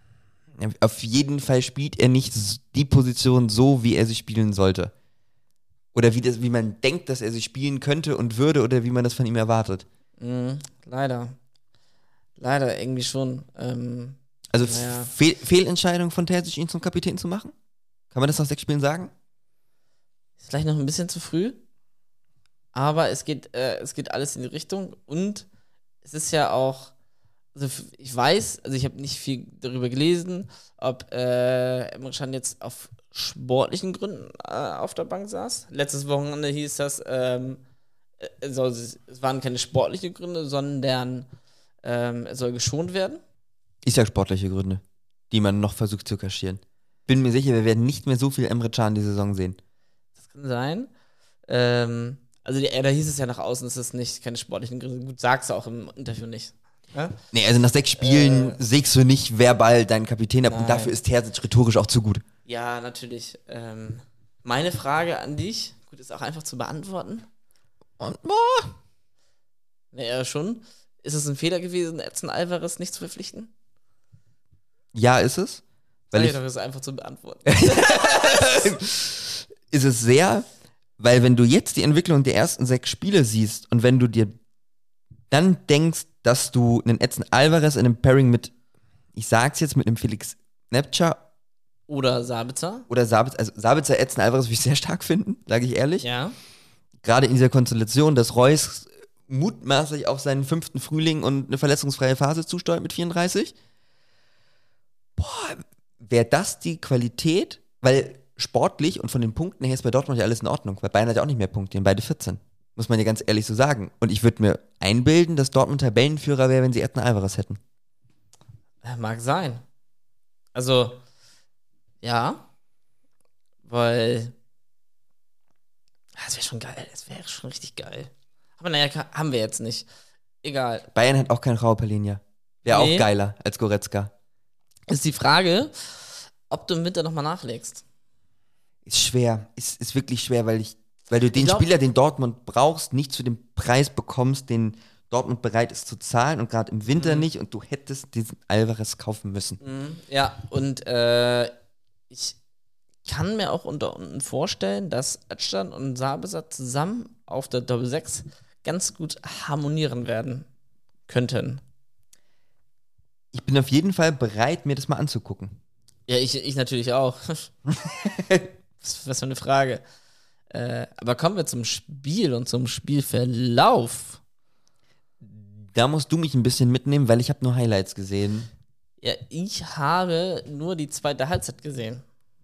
Auf jeden Fall spielt er nicht die Position so, wie er sie spielen sollte. Oder wie man denkt, dass er sie spielen könnte und würde oder wie man das von ihm erwartet. Leider. Leider irgendwie schon. Also naja. Fehlentscheidung von Terzic, ihn zum Kapitän zu machen? Kann man das nach 6 Spielen sagen? Ist vielleicht noch ein bisschen zu früh. Aber es geht alles in die Richtung. Und es ist ja auch, also ich weiß, also ich habe nicht viel darüber gelesen, ob Emre Can jetzt auf sportlichen Gründen auf der Bank saß. Letztes Wochenende hieß das, es waren keine sportlichen Gründe, sondern er soll geschont werden. Ich sag sportliche Gründe, die man noch versucht zu kaschieren. Bin mir sicher, wir werden nicht mehr so viel Emre Can die Saison sehen. Das kann sein. Also da hieß es ja nach außen, dass es nicht keine sportlichen Gründe. Gut, sagst du auch im Interview nicht. Ja? Nee, also nach 6 Spielen sägst du nicht verbal deinen Kapitän ab. Nein. Und dafür ist Terzic rhetorisch auch zu gut. Ja, natürlich. Meine Frage an dich, gut, ist auch einfach zu beantworten. Und Naja, schon. Ist es ein Fehler gewesen, Edson Alvarez nicht zu verpflichten? ja, ist es. Weil Doch, ist einfach zu beantworten. ist es sehr, weil wenn du jetzt die Entwicklung der ersten 6 Spiele siehst und wenn du dir dann denkst, dass du einen Edson Alvarez in einem Pairing mit, ich sag's jetzt, mit einem Felix Nepcha Oder Sabitzer. oder Sabitzer, also Sabitzer, Edson Alvarez würde ich sehr stark finden, sage ich ehrlich. Ja. Gerade in dieser Konstellation, dass Reus mutmaßlich auf seinen 5. Frühling und eine verletzungsfreie Phase zusteuert mit 34. Wäre das die Qualität? Weil sportlich und von den Punkten her ist bei Dortmund ja alles in Ordnung, weil Bayern hat ja auch nicht mehr Punkte, die haben beide 14. Muss man ja ganz ehrlich so sagen. Und ich würde mir einbilden, dass Dortmund Tabellenführer wäre, wenn sie Edson Alvarez hätten. Mag sein. Also, ja. Weil. Das wäre schon geil. Das wäre schon richtig geil. Aber naja, haben wir jetzt nicht. Egal. Bayern hat auch keinen Raul Palinja. Wäre Nee. auch geiler als Goretzka. Ist die Frage, ob du im Winter nochmal nachlegst. Ist schwer. Ist wirklich schwer, weil du den glaub- Spieler, den Dortmund brauchst, nicht zu dem Preis bekommst, den Dortmund bereit ist zu zahlen und gerade im Winter nicht und du hättest diesen Alvarez kaufen müssen. Ja, und ich kann mir auch unter unten vorstellen, dass Özcan und Sabitzer zusammen auf der Doppel 6 ganz gut harmonieren werden könnten. Ich bin auf jeden Fall bereit, mir das mal anzugucken. Ja, ich natürlich auch. Was für eine Frage. Aber kommen wir zum Spiel und zum Spielverlauf. Da musst du mich ein bisschen mitnehmen, weil ich habe nur Highlights gesehen. Ja, ich habe nur die zweite Halbzeit gesehen.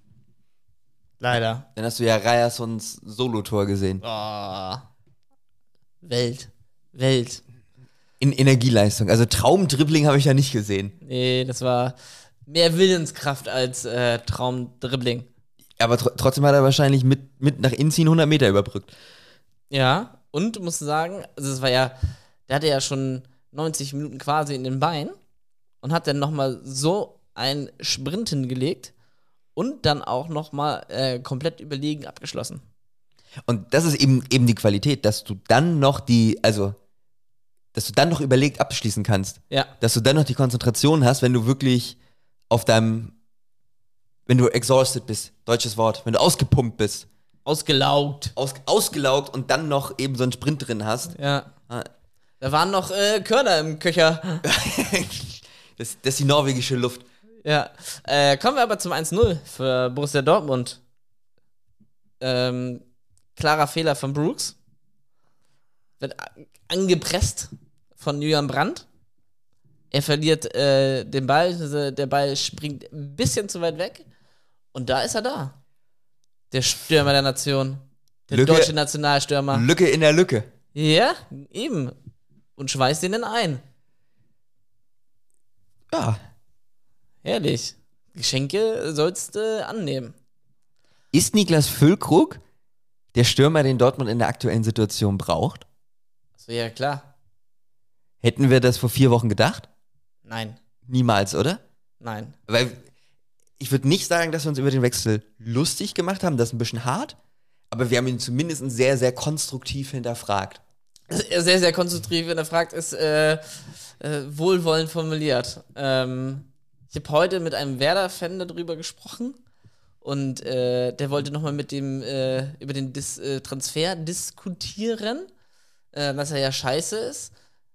Leider. Dann hast du ja Ryassons Solotor gesehen. Oh. Welt. In Energieleistung. Also Traumdribbling habe ich ja nicht gesehen. Nee, das war mehr Willenskraft als Traumdribbling. Aber trotzdem hat er wahrscheinlich mit nach innen ziehen 100 Meter überbrückt. Ja, und du musst sagen, also es war ja, der hatte ja schon 90 Minuten quasi in den Beinen und hat dann nochmal so einen Sprint hingelegt und dann auch nochmal komplett überlegen abgeschlossen. Und das ist eben die Qualität, dass du dann noch dass du dann noch überlegt abschließen kannst. Ja. Dass du dann noch die Konzentration hast, wenn du wirklich wenn du exhausted bist, deutsches Wort, wenn du ausgepumpt bist. Ausgelaugt. Ausgelaugt und dann noch eben so einen Sprint drin hast. Ja. Ah. Da waren noch Körner im Köcher. Das ist die norwegische Luft. Ja. Kommen wir aber zum 1-0 für Borussia Dortmund. Klarer Fehler von Brooks. Wird angepresst von Julian Brandt. Er verliert den Ball. Also der Ball springt ein bisschen zu weit weg. Und da ist er da. Der Stürmer der Nation. Der Lücke. deutsche Nationalstürmer. Lücke in der Lücke. Ja, eben. Und schweißt ihn dann ein. Ja. Herrlich. Geschenke sollst du annehmen. Ist Niklas Füllkrug der Stürmer, den Dortmund in der aktuellen Situation braucht? So, ja, klar. Hätten wir das vor 4 Wochen gedacht? Nein. Niemals, oder? Nein. Weil ich würde nicht sagen, dass wir uns über den Wechsel lustig gemacht haben, das ist ein bisschen hart, aber wir haben ihn zumindest sehr, sehr konstruktiv hinterfragt. Sehr, sehr konzentriert, wenn er fragt, ist wohlwollend formuliert. Ich habe heute mit einem Werder-Fan darüber gesprochen und der wollte nochmal mit dem über den Transfer diskutieren, was er ja scheiße ist.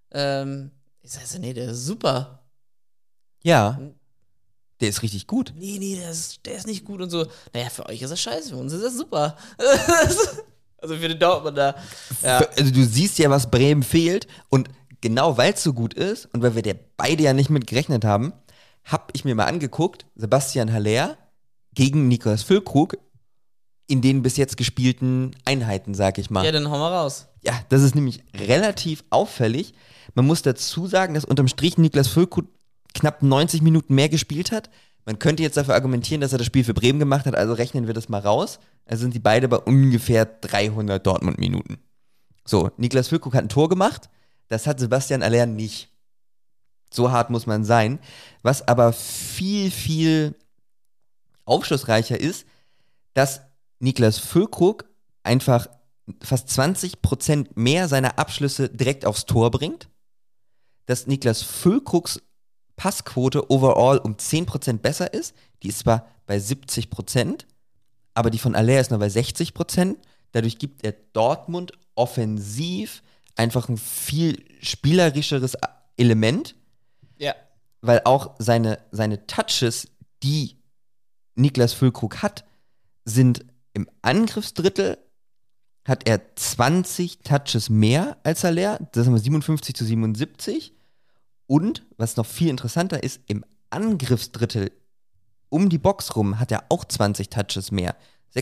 Ich sag so, nee, der ist super. Ja, der ist richtig gut. Nee, der ist nicht gut und so. Naja, für euch ist er scheiße, für uns ist er super. Also für den Dortmunder. Ja. Also du siehst ja, was Bremen fehlt und genau weil es so gut ist und weil wir der beide ja nicht mit gerechnet haben, habe ich mir mal angeguckt, Sebastian Haller gegen Niklas Füllkrug in den bis jetzt gespielten Einheiten, sag ich mal. Ja, dann hauen wir raus. Ja, das ist nämlich relativ auffällig. Man muss dazu sagen, dass unterm Strich Niklas Füllkrug knapp 90 Minuten mehr gespielt hat. Man könnte jetzt dafür argumentieren, dass er das Spiel für Bremen gemacht hat, also rechnen wir das mal raus. Also sind die beide bei ungefähr 300 Dortmund-Minuten. So, Niklas Füllkrug hat ein Tor gemacht, das hat Sebastian Haller nicht. So hart muss man sein. Was aber viel, viel aufschlussreicher ist, dass Niklas Füllkrug einfach fast 20% mehr seiner Abschlüsse direkt aufs Tor bringt, dass Niklas Füllkrugs Passquote overall um 10% besser ist. Die ist zwar bei 70%, aber die von Haller ist nur bei 60%. Dadurch gibt er Dortmund offensiv einfach ein viel spielerischeres Element, Ja. weil auch seine Touches, die Niklas Füllkrug hat, sind im Angriffsdrittel hat er 20 Touches mehr als Haller. Das haben wir 57-77. Und, was noch viel interessanter ist, im Angriffsdrittel um die Box rum hat er auch 20 Touches mehr.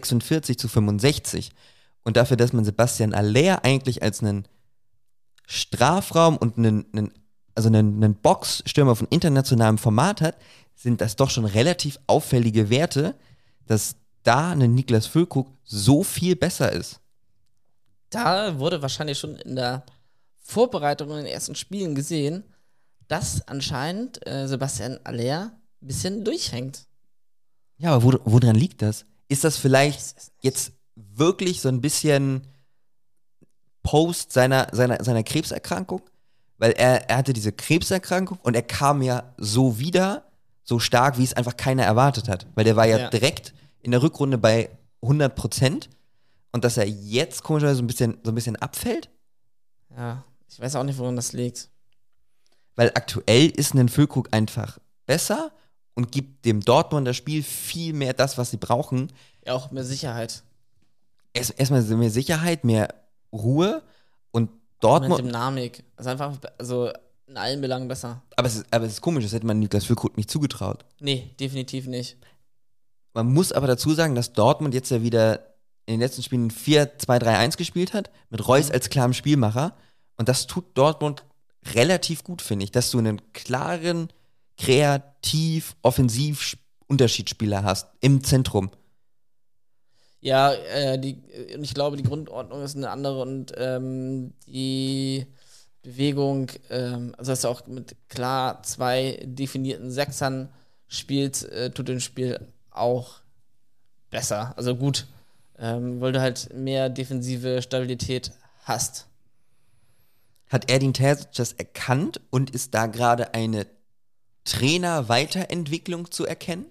46-65. Und dafür, dass man Sebastian Haller eigentlich als einen Strafraum und einen Boxstürmer von internationalem Format hat, sind das doch schon relativ auffällige Werte, dass da ein Niklas Füllkrug so viel besser ist. Da wurde wahrscheinlich schon in der Vorbereitung in den ersten Spielen gesehen, dass anscheinend Sebastian Haller ein bisschen durchhängt. Ja, aber woran liegt das? Ist das vielleicht jetzt wirklich so ein bisschen Post seiner Krebserkrankung? Weil er hatte diese Krebserkrankung und er kam ja so wieder, so stark, wie es einfach keiner erwartet hat. Weil der war ja direkt in der Rückrunde bei 100%. Und dass er jetzt komischerweise so ein bisschen abfällt? Ja, ich weiß auch nicht, woran das liegt. Weil aktuell ist ein Füllkrug einfach besser und gibt dem Dortmunder Spiel viel mehr das, was sie brauchen. Ja, auch mehr Sicherheit. Erstmal mehr Sicherheit, mehr Ruhe und Dortmund. Mehr Dynamik. Also einfach, in allen Belangen besser. Aber es ist komisch, das hätte man Niklas Füllkrug nicht zugetraut. Nee, definitiv nicht. Man muss aber dazu sagen, dass Dortmund jetzt ja wieder in den letzten Spielen 4-2-3-1 gespielt hat, mit Reus als klarem Spielmacher. Und das tut Dortmund relativ gut, finde ich, dass du einen klaren, kreativ, offensiv Unterschiedsspieler hast im Zentrum. Ja, ich glaube, die Grundordnung ist eine andere und die Bewegung, also dass du auch mit klar zwei definierten Sechsern spielst, tut dem Spiel auch besser. Also gut, weil du halt mehr defensive Stabilität hast. Hat Edin Terzic das erkannt und ist da gerade eine Trainer-Weiterentwicklung zu erkennen?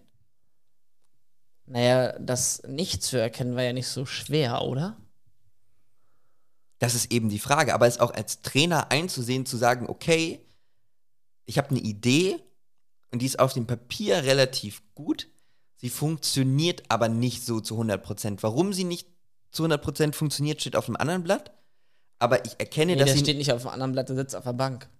Naja, das nicht zu erkennen war ja nicht so schwer, oder? Das ist eben die Frage. Aber es auch als Trainer einzusehen, zu sagen, okay, ich habe eine Idee und die ist auf dem Papier relativ gut. Sie funktioniert aber nicht so zu 100%. Warum sie nicht zu 100% funktioniert, steht auf einem anderen Blatt. Aber ich erkenne, dass der sie... steht nicht auf einem anderen Blatt, der sitzt auf der Bank.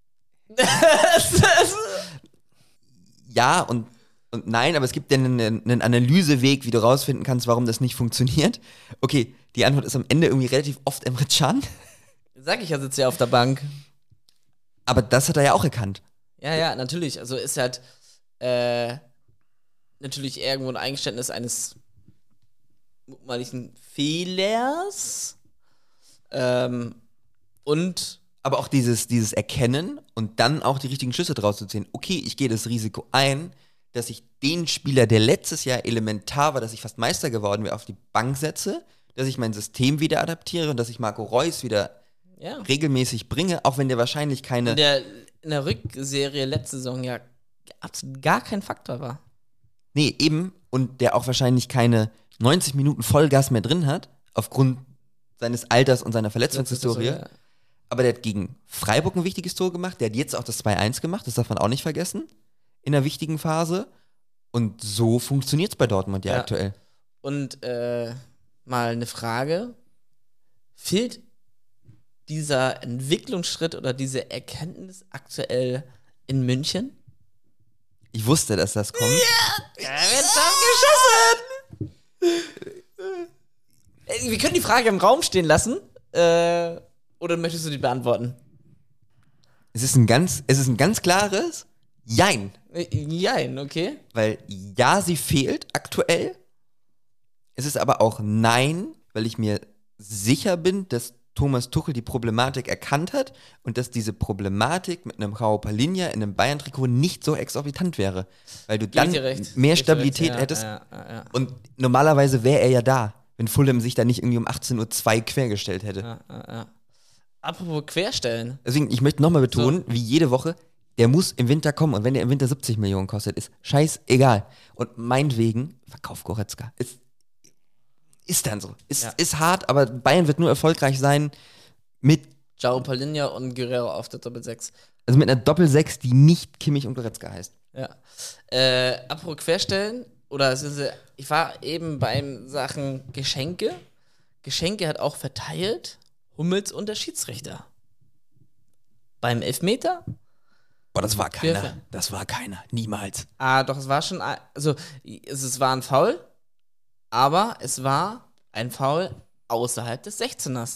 Ja und nein, aber es gibt ja einen Analyseweg, wie du rausfinden kannst, warum das nicht funktioniert. Okay, die Antwort ist am Ende irgendwie relativ oft Emre Can. Sag ich ja, sitzt ja auf der Bank. Aber das hat er ja auch erkannt. Ja, natürlich. Also ist halt natürlich irgendwo ein Eingeständnis eines mutmaßlichen Fehlers. Und aber auch dieses Erkennen und dann auch die richtigen Schlüsse draus zu ziehen. Okay, ich gehe das Risiko ein, dass ich den Spieler, der letztes Jahr elementar war, dass ich fast Meister geworden wäre, auf die Bank setze, dass ich mein System wieder adaptiere und dass ich Marco Reus wieder regelmäßig bringe, auch wenn der wahrscheinlich keine... In der Rückserie letzte Saison ja absolut gar kein Faktor war. Nee, eben. Und der auch wahrscheinlich keine 90 Minuten Vollgas mehr drin hat, aufgrund seines Alters und seiner Verletzungshistorie. Ja. Aber der hat gegen Freiburg ein wichtiges Tor gemacht. Der hat jetzt auch das 2-1 gemacht. Das darf man auch nicht vergessen. In einer wichtigen Phase. Und so funktioniert es bei Dortmund ja aktuell. Und mal eine Frage. Fehlt dieser Entwicklungsschritt oder diese Erkenntnis aktuell in München? Ich wusste, dass das kommt. Ja, wird geschossen! Wir können die Frage im Raum stehen lassen. Oder möchtest du die beantworten? Es ist ein ganz klares Jein. Jein, okay. Weil ja, sie fehlt aktuell. Es ist aber auch Nein, weil ich mir sicher bin, dass Thomas Tuchel die Problematik erkannt hat und dass diese Problematik mit einem Raul Palinja in einem Bayern-Trikot nicht so exorbitant wäre. Weil du dann mehr Stabilität hättest. Ja. Und normalerweise wäre er ja da, wenn Fulham sich da nicht irgendwie um 18:02 Uhr quergestellt hätte. Ja. Apropos querstellen. Deswegen, ich möchte nochmal betonen, wie jede Woche, der muss im Winter kommen. Und wenn der im Winter 70 Millionen kostet, ist scheißegal. Und meinetwegen, verkauf Goretzka. Ist dann so. Ist hart, aber Bayern wird nur erfolgreich sein mit João Palinha und Guerrero auf der Doppel-6. Also mit einer Doppel-6, die nicht Kimmich und Goretzka heißt. Ja. Apropos querstellen, ich war eben beim Sachen Geschenke. Geschenke hat auch verteilt Hummels und der Schiedsrichter. Beim Elfmeter? Boah, das war keiner. Das war keiner. Niemals. Doch, es war schon, also es war ein Foul, aber es war ein Foul außerhalb des 16ers.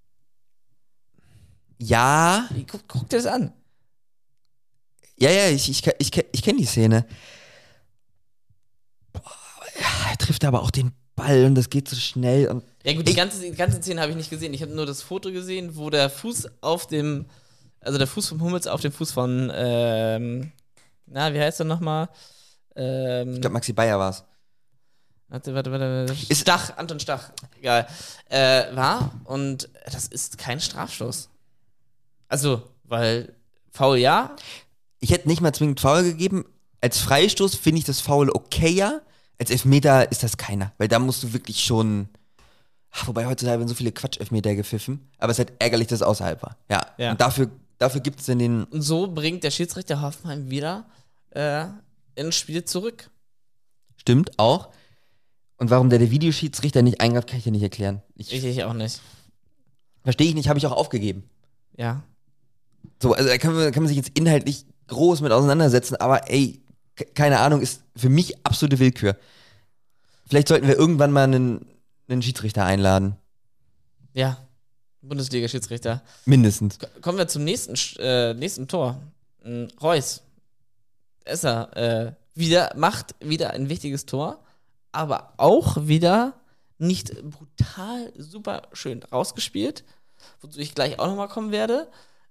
Ja. Guck dir das an. Ja, ich kenne die Szene. Boah, ja, er trifft aber auch den Ball und das geht so schnell. Und ja gut, die ganze Szene habe ich nicht gesehen. Ich habe nur das Foto gesehen, wo der Fuß der Fuß vom Hummels auf dem Fuß von, wie heißt er nochmal? Ich glaube, Maxi Bayer war es. Warte. Anton Stach. Egal. War und das ist kein Strafstoß. Also, weil Foul ja. Ich hätte nicht mal zwingend Foul gegeben. Als Freistoß finde ich das Foul okayer. Als Elfmeter ist das keiner. Weil da musst du wirklich schon. Wobei heutzutage werden so viele Quatsch-Elfmeter gepfiffen. Aber es ist halt ärgerlich, dass es außerhalb war. Ja. Und dafür gibt es den. Und so bringt der Schiedsrichter Hoffenheim wieder ins Spiel zurück. Stimmt, auch. Und warum der Videoschiedsrichter nicht eingreift, kann ich dir nicht erklären. Ich auch nicht. Verstehe ich nicht, habe ich auch aufgegeben. Ja. So, also da kann man sich jetzt inhaltlich groß mit auseinandersetzen, aber ey, keine Ahnung, ist für mich absolute Willkür. Vielleicht sollten wir irgendwann mal einen Schiedsrichter einladen. Ja, Bundesliga-Schiedsrichter. Mindestens. Kommen wir zum nächsten Tor. Reus. Macht wieder ein wichtiges Tor, aber auch wieder nicht brutal super schön rausgespielt, wozu ich gleich auch nochmal kommen werde.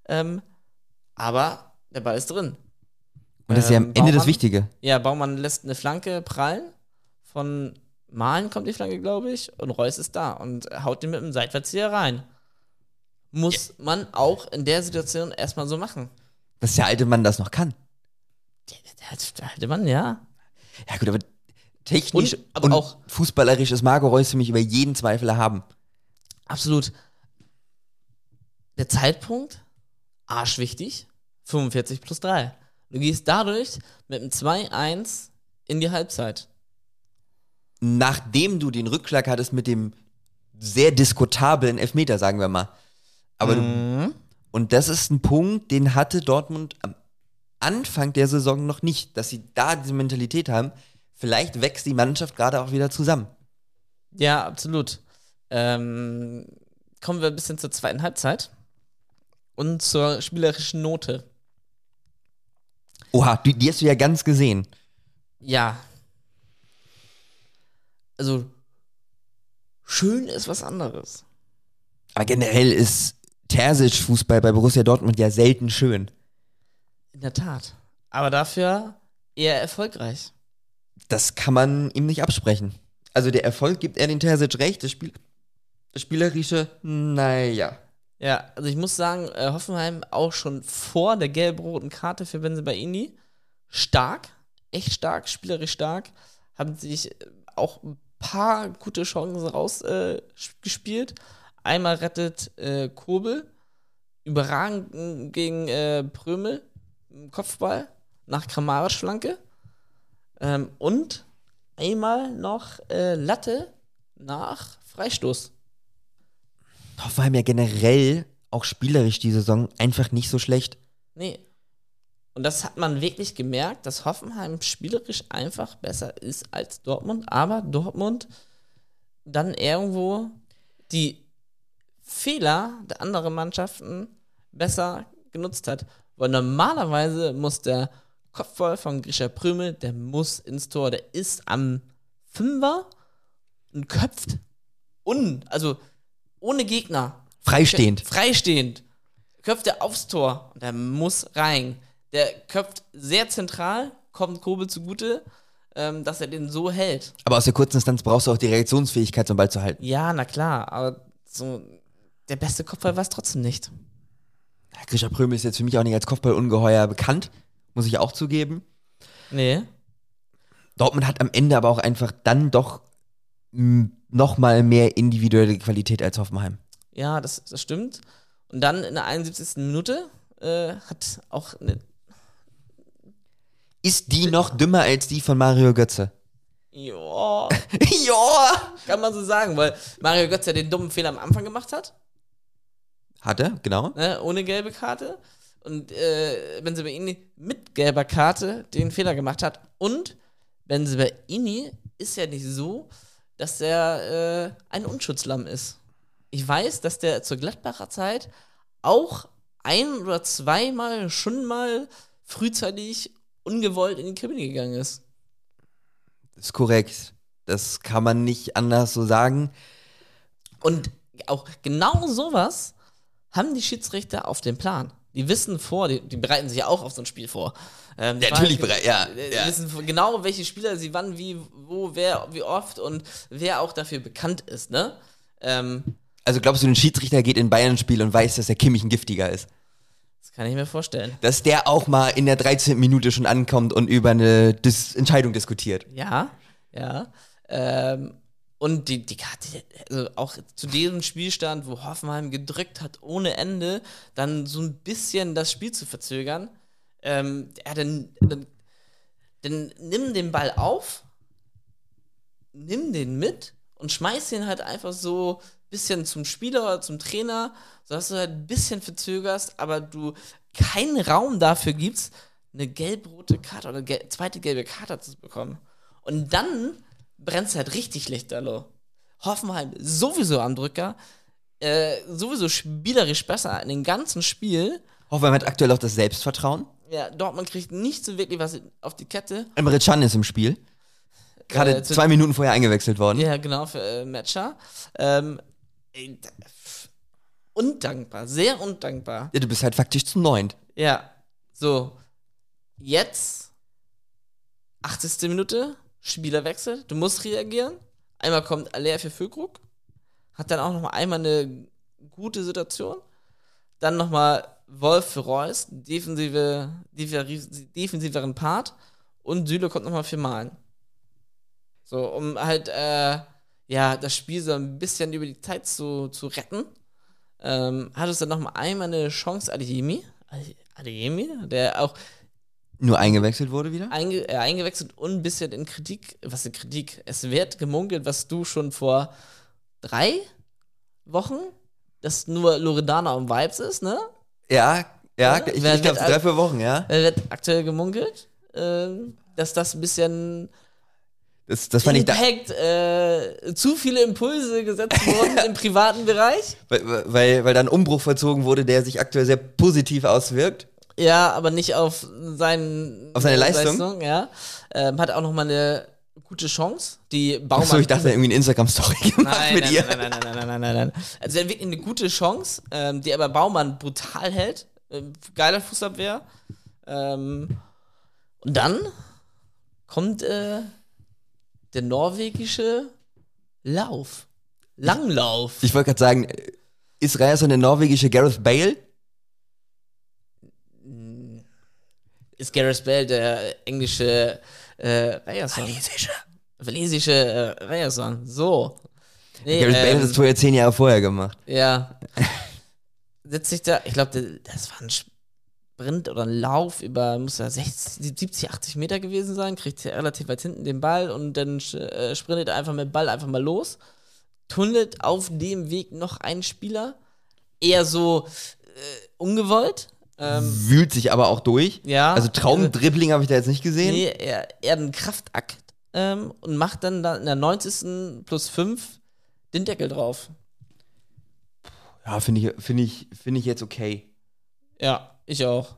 Aber der Ball ist drin. Und das ist ja am Ende das Wichtige. Ja, Baumann lässt eine Flanke prallen. Von Malen kommt die Flanke, glaube ich. Und Reus ist da und haut den mit dem Seitwärtszieher rein. Muss man auch in der Situation erstmal so machen. Dass der alte Mann das noch kann. Der alte Mann, ja. Ja gut, aber technisch aber auch fußballerisch ist Marco Reus für mich über jeden Zweifel erhaben. Absolut. Der Zeitpunkt, arschwichtig, 45+3. Du gehst dadurch mit einem 2-1 in die Halbzeit. Nachdem du den Rückschlag hattest mit dem sehr diskutablen Elfmeter, sagen wir mal. Aber und das ist ein Punkt, den hatte Dortmund am Anfang der Saison noch nicht, dass sie da diese Mentalität haben. Vielleicht wächst die Mannschaft gerade auch wieder zusammen. Ja, absolut. Kommen wir ein bisschen zur zweiten Halbzeit und zur spielerischen Note. Oha, die hast du ja ganz gesehen. Ja. Also, schön ist was anderes. Aber generell ist Terzic-Fußball bei Borussia Dortmund ja selten schön. In der Tat. Aber dafür eher erfolgreich. Das kann man ihm nicht absprechen. Also der Erfolg gibt er den Terzic recht, das Spielerische, naja. Ja, also ich muss sagen, Hoffenheim auch schon vor der gelb-roten Karte für Bensebaini stark, echt stark, spielerisch stark, haben sich auch ein paar gute Chancen rausgespielt. Einmal rettet Kobel überragend gegen Prömel im Kopfball nach Kramaric-Flanke. Und einmal noch Latte nach Freistoß. Hoffenheim ja generell auch spielerisch die Saison einfach nicht so schlecht. Nee. Und das hat man wirklich gemerkt, dass Hoffenheim spielerisch einfach besser ist als Dortmund, aber Dortmund dann irgendwo die Fehler der anderen Mannschaften besser genutzt hat. Weil normalerweise muss der Kopfball von Grisha Prömel, der muss ins Tor, der ist am Fünfer und köpft also ohne Gegner. Freistehend. Köpft er aufs Tor und der muss rein. Der köpft sehr zentral, kommt Kobel zugute, dass er den so hält. Aber aus der kurzen Distanz brauchst du auch die Reaktionsfähigkeit, so einen Ball zu halten. Ja, na klar, aber so der beste Kopfball war es trotzdem nicht. Grisha Prömel ist jetzt für mich auch nicht als Kopfballungeheuer bekannt, muss ich auch zugeben. Nee. Dortmund hat am Ende aber auch einfach dann doch nochmal mehr individuelle Qualität als Hoffenheim. Ja, das stimmt. Und dann in der 71. Minute hat auch eine. Ist die noch dümmer als die von Mario Götze? Ja. Ja! Kann man so sagen, weil Mario Götze ja den dummen Fehler am Anfang gemacht hat. Hat er, genau. Ne, ohne gelbe Karte. Und Bensebaini mit gelber Karte den Fehler gemacht hat. Und Bensebaini ist ja nicht so, dass er ein Unschutzlamm ist. Ich weiß, dass der zur Gladbacher Zeit auch ein- oder zweimal schon mal frühzeitig ungewollt in die Kabine gegangen ist. Das ist korrekt. Das kann man nicht anders so sagen. Und auch genau sowas haben die Schiedsrichter auf dem Plan. Die wissen die bereiten sich ja auch auf so ein Spiel vor. Natürlich bereit, ja. Die wissen genau, welche Spieler sie wann, wie, wo, wer, wie oft und wer auch dafür bekannt ist, ne? Also glaubst du, ein Schiedsrichter geht in Bayern ein Spiel und weiß, dass der Kimmich ein Giftiger ist? Das kann ich mir vorstellen. Dass der auch mal in der 13. Minute schon ankommt und über eine Entscheidung diskutiert. Ja. Und die Karte, also auch zu diesem Spielstand, wo Hoffenheim gedrückt hat ohne Ende, dann so ein bisschen das Spiel zu verzögern, dann nimm den Ball auf, nimm den mit und schmeiß ihn halt einfach so ein bisschen zum Spieler oder zum Trainer, sodass du halt ein bisschen verzögerst, aber du keinen Raum dafür gibst, eine gelb-rote Karte oder zweite gelbe Karte zu bekommen. Und dann brennt halt richtig Lichterloh. Hoffenheim sowieso am Drücker, sowieso spielerisch besser in dem ganzen Spiel. Hoffenheim hat aktuell auch das Selbstvertrauen. Ja, Dortmund kriegt nicht so wirklich was auf die Kette. Emre Can ist im Spiel. Gerade 2 Minuten vorher eingewechselt worden. Ja, genau, für Matcher. Undankbar, sehr undankbar. Ja, du bist halt faktisch zu 9. Ja, so. Jetzt, 80. Minute, Spielerwechsel. Du musst reagieren. Einmal kommt Aller für Füllkrug. Hat dann auch noch mal einmal eine gute Situation. Dann noch mal Wolf für Reus, defensiveren Part. Und Süle kommt noch mal für Malen. So, um halt, das Spiel so ein bisschen über die Zeit zu retten. Hat es dann noch mal einmal eine Chance, Adeyemi, der auch nur eingewechselt wurde wieder? Eingewechselt und ein bisschen in Kritik. Was in Kritik? Es wird gemunkelt, was du schon vor 3 Wochen, dass nur Loredana und Vibes ist, ne? Ja, ich glaube 3-4 Wochen, ja. Wird aktuell gemunkelt, dass das ein bisschen das fand Impact, zu viele Impulse gesetzt wurden im privaten Bereich. Weil da ein Umbruch vollzogen wurde, der sich aktuell sehr positiv auswirkt. Ja, aber nicht auf seine Leistung. Ja. Hat auch nochmal eine gute Chance. Die Baumann. Achso, ich dachte, irgendwie eine Instagram-Story gemacht mit ihr. Nein. Also, er wirklich eine gute Chance, die aber Baumann brutal hält. Geiler Fußabwehr. Und dann kommt der norwegische Langlauf. Ich wollte gerade sagen, ist Ryerson der norwegische Gareth Bale? ist Gareth Bale der englische Ryerson. Walisische Ryerson. So. Nee, Gareth Bale hat das Tor ja 10 Jahre vorher gemacht. Ja. Setzt sich da, ich glaube, das war ein Sprint oder ein Lauf über, muss ja 60, 70, 80 Meter gewesen sein, kriegt ja relativ weit hinten den Ball und dann sprintet er einfach mit dem Ball einfach mal los, tunnelt auf dem Weg noch einen Spieler, eher so ungewollt. Wühlt sich aber auch durch. Ja. Also Traumdribbling habe ich da jetzt nicht gesehen. Nee, er einen Kraftakt und macht dann da in der 90. plus 5 den Deckel drauf. Ja, finde ich jetzt okay. Ja, ich auch.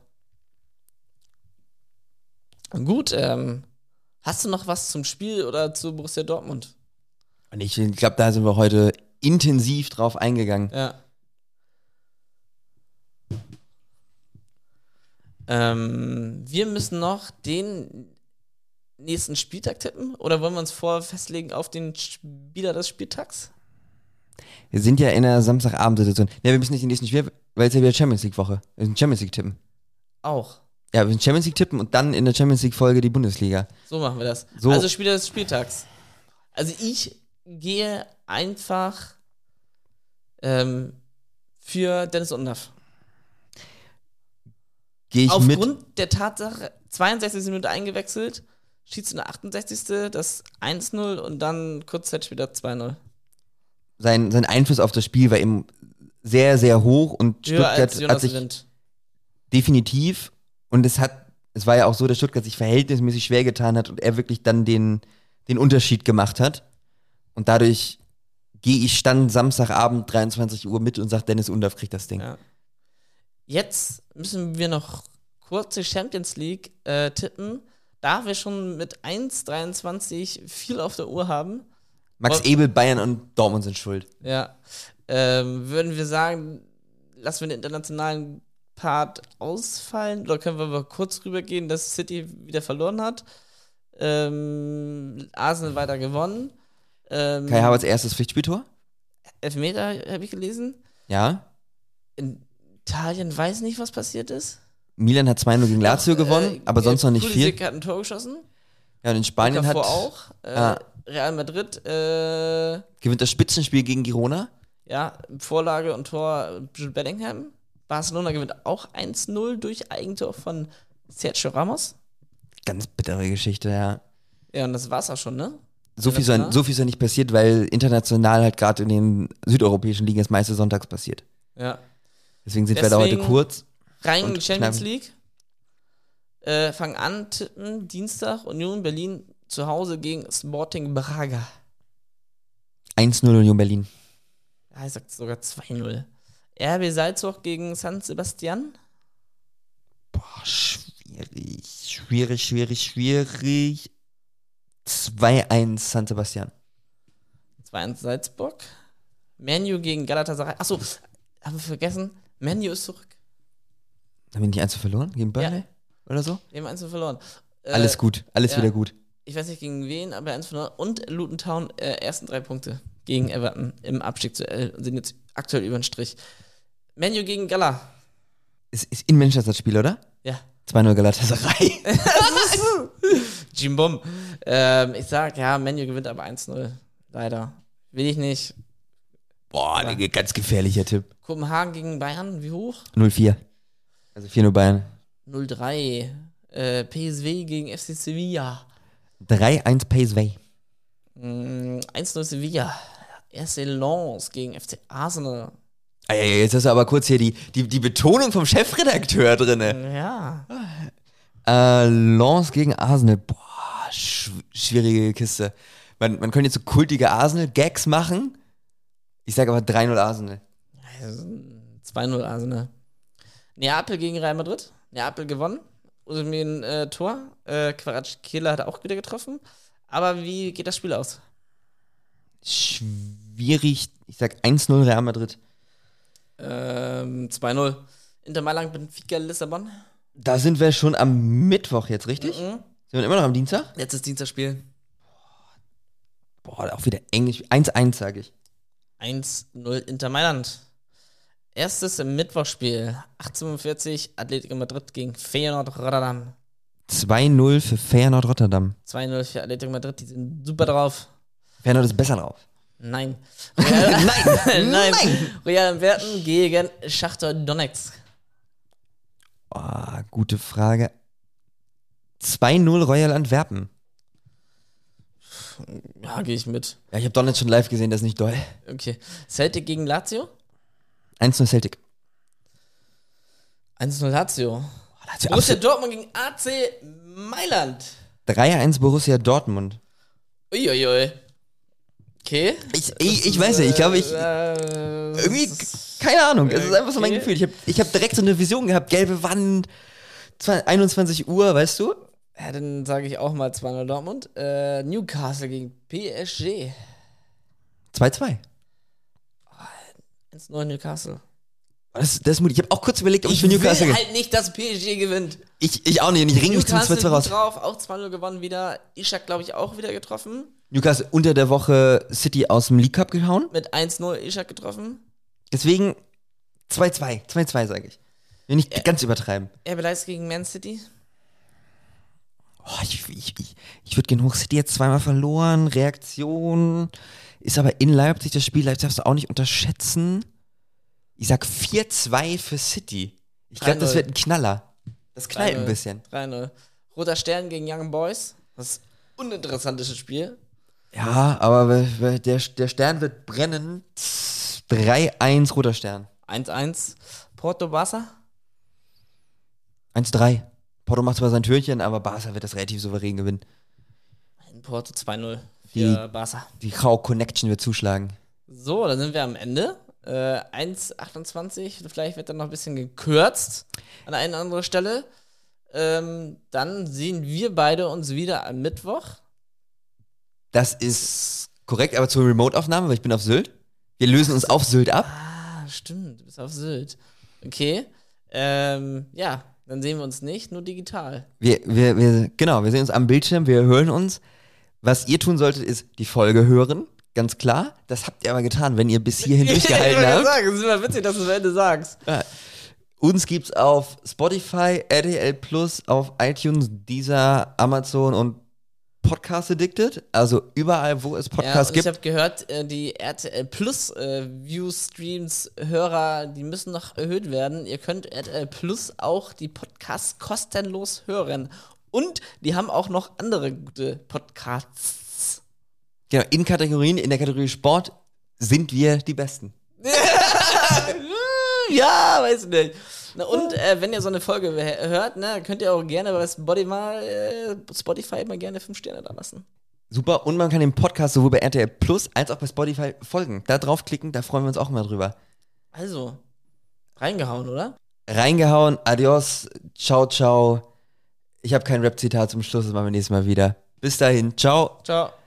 Gut, hast du noch was zum Spiel oder zu Borussia Dortmund? Und ich glaube, da sind wir heute intensiv drauf eingegangen. Ja. Wir müssen noch den nächsten Spieltag tippen oder wollen wir uns vorher festlegen auf den Spieler des Spieltags? Wir sind ja in der Samstagabendsituation. Ja, wir müssen nicht den nächsten Spiel, weil es ja wieder Champions League-Woche. Wir müssen Champions League tippen. Auch. Ja, wir müssen Champions League tippen und dann in der Champions League-Folge die Bundesliga. So machen wir das. So. Also Spieler des Spieltags. Also ich gehe einfach für Dennis Undaff. Gehe ich mit. Aufgrund der Tatsache, 62. Minute eingewechselt, schießt in der 68. das 1-0 und dann kurz Zeit später 2-0. Sein Einfluss auf das Spiel war eben sehr, sehr hoch und Höher als Stuttgart Jonas hat sich Wind. definitiv und es war ja auch so, dass Stuttgart sich verhältnismäßig schwer getan hat und er wirklich dann den Unterschied gemacht hat. Und dadurch gehe ich dann Samstagabend 23 Uhr mit und sage, Dennis Undaff kriegt das Ding. Ja. Jetzt müssen wir noch kurz die Champions League tippen. Da wir schon mit 1,23 viel auf der Uhr haben. Max Ebel, Bayern und Dortmund sind schuld. Ja. Würden wir sagen, lassen wir den internationalen Part ausfallen oder können wir mal kurz rübergehen, dass City wieder verloren hat? Arsenal weiter gewonnen. Kai Havertz erstes Pflichtspieltor? Elfmeter habe ich gelesen. Ja. In Italien weiß nicht, was passiert ist. Milan hat 2-0 gegen Lazio gewonnen, aber sonst noch nicht viel. Pulisic hat ein Tor geschossen. Ja, und in Spanien hat auch. Real Madrid. gewinnt das Spitzenspiel gegen Girona. Ja, Vorlage und Tor Jude Bellingham. Barcelona gewinnt auch 1-0 durch Eigentor von Sergio Ramos. Ganz bittere Geschichte, ja. Ja, und das war's auch schon, ne? So viel ist ja nicht passiert, weil international halt gerade in den südeuropäischen Ligen das meiste sonntags passiert. Ja. Deswegen sind wir da heute kurz. Rein in und die Champions knappen. League. Fangen an, tippen, Dienstag, Union Berlin zu Hause gegen Sporting Braga. 1-0 Union Berlin. Ja, ich sag sogar 2-0. RB Salzburg gegen San Sebastian. Boah, schwierig. 2-1 San Sebastian. 2-1 Salzburg. Man U gegen Galatasaray. Achso, haben wir vergessen. Man U ist zurück. Haben wir nicht 1 verloren? Gegen Burnley? Ja. Oder so? Wir haben 1 verloren. Alles gut, alles wieder gut. Ich weiß nicht gegen wen, aber 1 verloren. Und Luton Town ersten 3 Punkte gegen Everton im Abstiegsduell und sind jetzt aktuell über den Strich. Man U gegen Gala. Ist in Manchester das Spiel, oder? Ja. 2-0 Galatasaray. Jim Bum. Ich sag, ja, Man U gewinnt aber 1-0. Leider. Will ich nicht. Boah, ganz gefährlicher Tipp. Kopenhagen gegen Bayern, wie hoch? 0-4. Also 4-0 Bayern. 0-3. PSV gegen FC Sevilla. 3-1 PSV. 1-0 Sevilla. RC Lens gegen FC Arsenal. Jetzt hast du aber kurz hier die Betonung vom Chefredakteur drin. Ja. Lens gegen Arsenal. Boah, schwierige Kiste. Man könnte jetzt so kultige Arsenal-Gags machen. Ich sage aber 3-0 Arsenal. 2-0 Arsenal. Neapel gegen Real Madrid. Neapel gewonnen. Usmin Tor. Kvaratskhelia hat auch wieder getroffen. Aber wie geht das Spiel aus? Schwierig. Ich sag 1-0 Real Madrid. 2-0. Inter Mailand, Benfica, Lissabon. Da sind wir schon am Mittwoch jetzt, richtig? Sind wir immer noch am Dienstag? Jetzt ist Dienstagspiel. Boah, auch wieder Englisch. 1-1, sage ich. 1-0 Inter Mailand. Erstes Mittwochspiel. 18:45 Atletico Madrid gegen Feyenoord Rotterdam. 2-0 für Feyenoord Rotterdam. 2-0 für Atletico Madrid, die sind super drauf. Feyenoord ist besser drauf. Nein. Nein. Royal Antwerpen gegen Schachtar Donetsk. Oh, gute Frage. 2-0 Royal Antwerpen. Ja, gehe ich mit. Ja, ich habe Donetsk schon live gesehen, das ist nicht doll. Okay. Celtic gegen Lazio? 1-0 Celtic. 1-0 Lazio. Lazio Borussia Dortmund gegen AC Mailand. 3-1 Borussia Dortmund. Uiuiui. Okay. Ich weiß nicht, ich glaube, irgendwie, keine Ahnung, es ist einfach so mein Okay. Gefühl. Ich hab direkt so eine Vision gehabt, gelbe Wand, 21 Uhr, weißt du? Ja, dann sage ich auch mal 2-0 Dortmund. Newcastle gegen PSG. 2-2. 1-0 Newcastle. Das ist mutig. Ich habe auch kurz überlegt, ob ich für Newcastle will gehe. halt nicht, dass PSG gewinnt. Ich auch nicht, und ich ringe mich zum Newcastle 2-2 raus. gut drauf, auch 2-0 gewonnen wieder. Ishak, glaube ich, auch wieder getroffen. Newcastle unter der Woche City aus dem League Cup gehauen. Mit 1-0 Ishak getroffen. Deswegen 2-2. 2-2, sage ich. Will nicht ganz übertreiben. RB Leipzig gegen Man City. Oh, ich würde gehen hoch. City jetzt zweimal verloren. Reaktion. Ist aber in Leipzig. Das Spiel Leipzig darfst du auch nicht unterschätzen. Ich sag 4-2 für City. Ich glaube, das 3-0. wird ein Knaller. Das knallt 3-0. ein bisschen. 3-0. Roter Stern gegen Young Boys. Das ist ein uninteressantes Spiel. Ja, aber der Stern wird brennen. 3-1 roter Stern. 1-1. Porto Barca. 1-3. Porto macht zwar sein Türchen, aber Barca wird das relativ souverän gewinnen. In Porto 2-0 für Barca. Die Rau Connection wird zuschlagen. So, dann sind wir am Ende. 1,28. Vielleicht wird dann noch ein bisschen gekürzt an einer oder anderen Stelle. Dann sehen wir beide uns wieder am Mittwoch. Das ist korrekt, aber zur Remote-Aufnahme, weil ich bin auf Sylt. Wir lösen uns auf Sylt ab. Ah, stimmt. Du bist auf Sylt. Okay. Ja, dann sehen wir uns nicht, nur digital. Wir sehen uns am Bildschirm, wir hören uns. Was ihr tun solltet, ist die Folge hören. Ganz klar. Das habt ihr aber getan, wenn ihr bis hierhin durchgehalten Ich habt. sagen, es ist immer witzig, dass du es am Ende sagst. Ja. Uns gibt's auf Spotify, RTL Plus, auf iTunes, Deezer, Amazon und Podcast Addicted. Also überall, wo es Podcasts Ich gibt. habe gehört, die RTL Plus Views, Streams, Hörer, die müssen noch erhöht werden. Ihr könnt RTL Plus auch die Podcasts kostenlos hören. Und die haben auch noch andere gute Podcasts. Genau, in der Kategorie Sport sind wir die Besten. Ja, weiß nicht. Na und wenn ihr so eine Folge hört, ne, könnt ihr auch gerne bei Spotify mal gerne 5 Sterne da lassen. Super, und man kann den Podcast sowohl bei RTL Plus als auch bei Spotify folgen. Da draufklicken, da freuen wir uns auch immer drüber. Also, reingehauen, oder? Reingehauen, adios, ciao, ciao. Ich habe kein Rap-Zitat zum Schluss, das machen wir nächstes Mal wieder. Bis dahin, ciao. Ciao.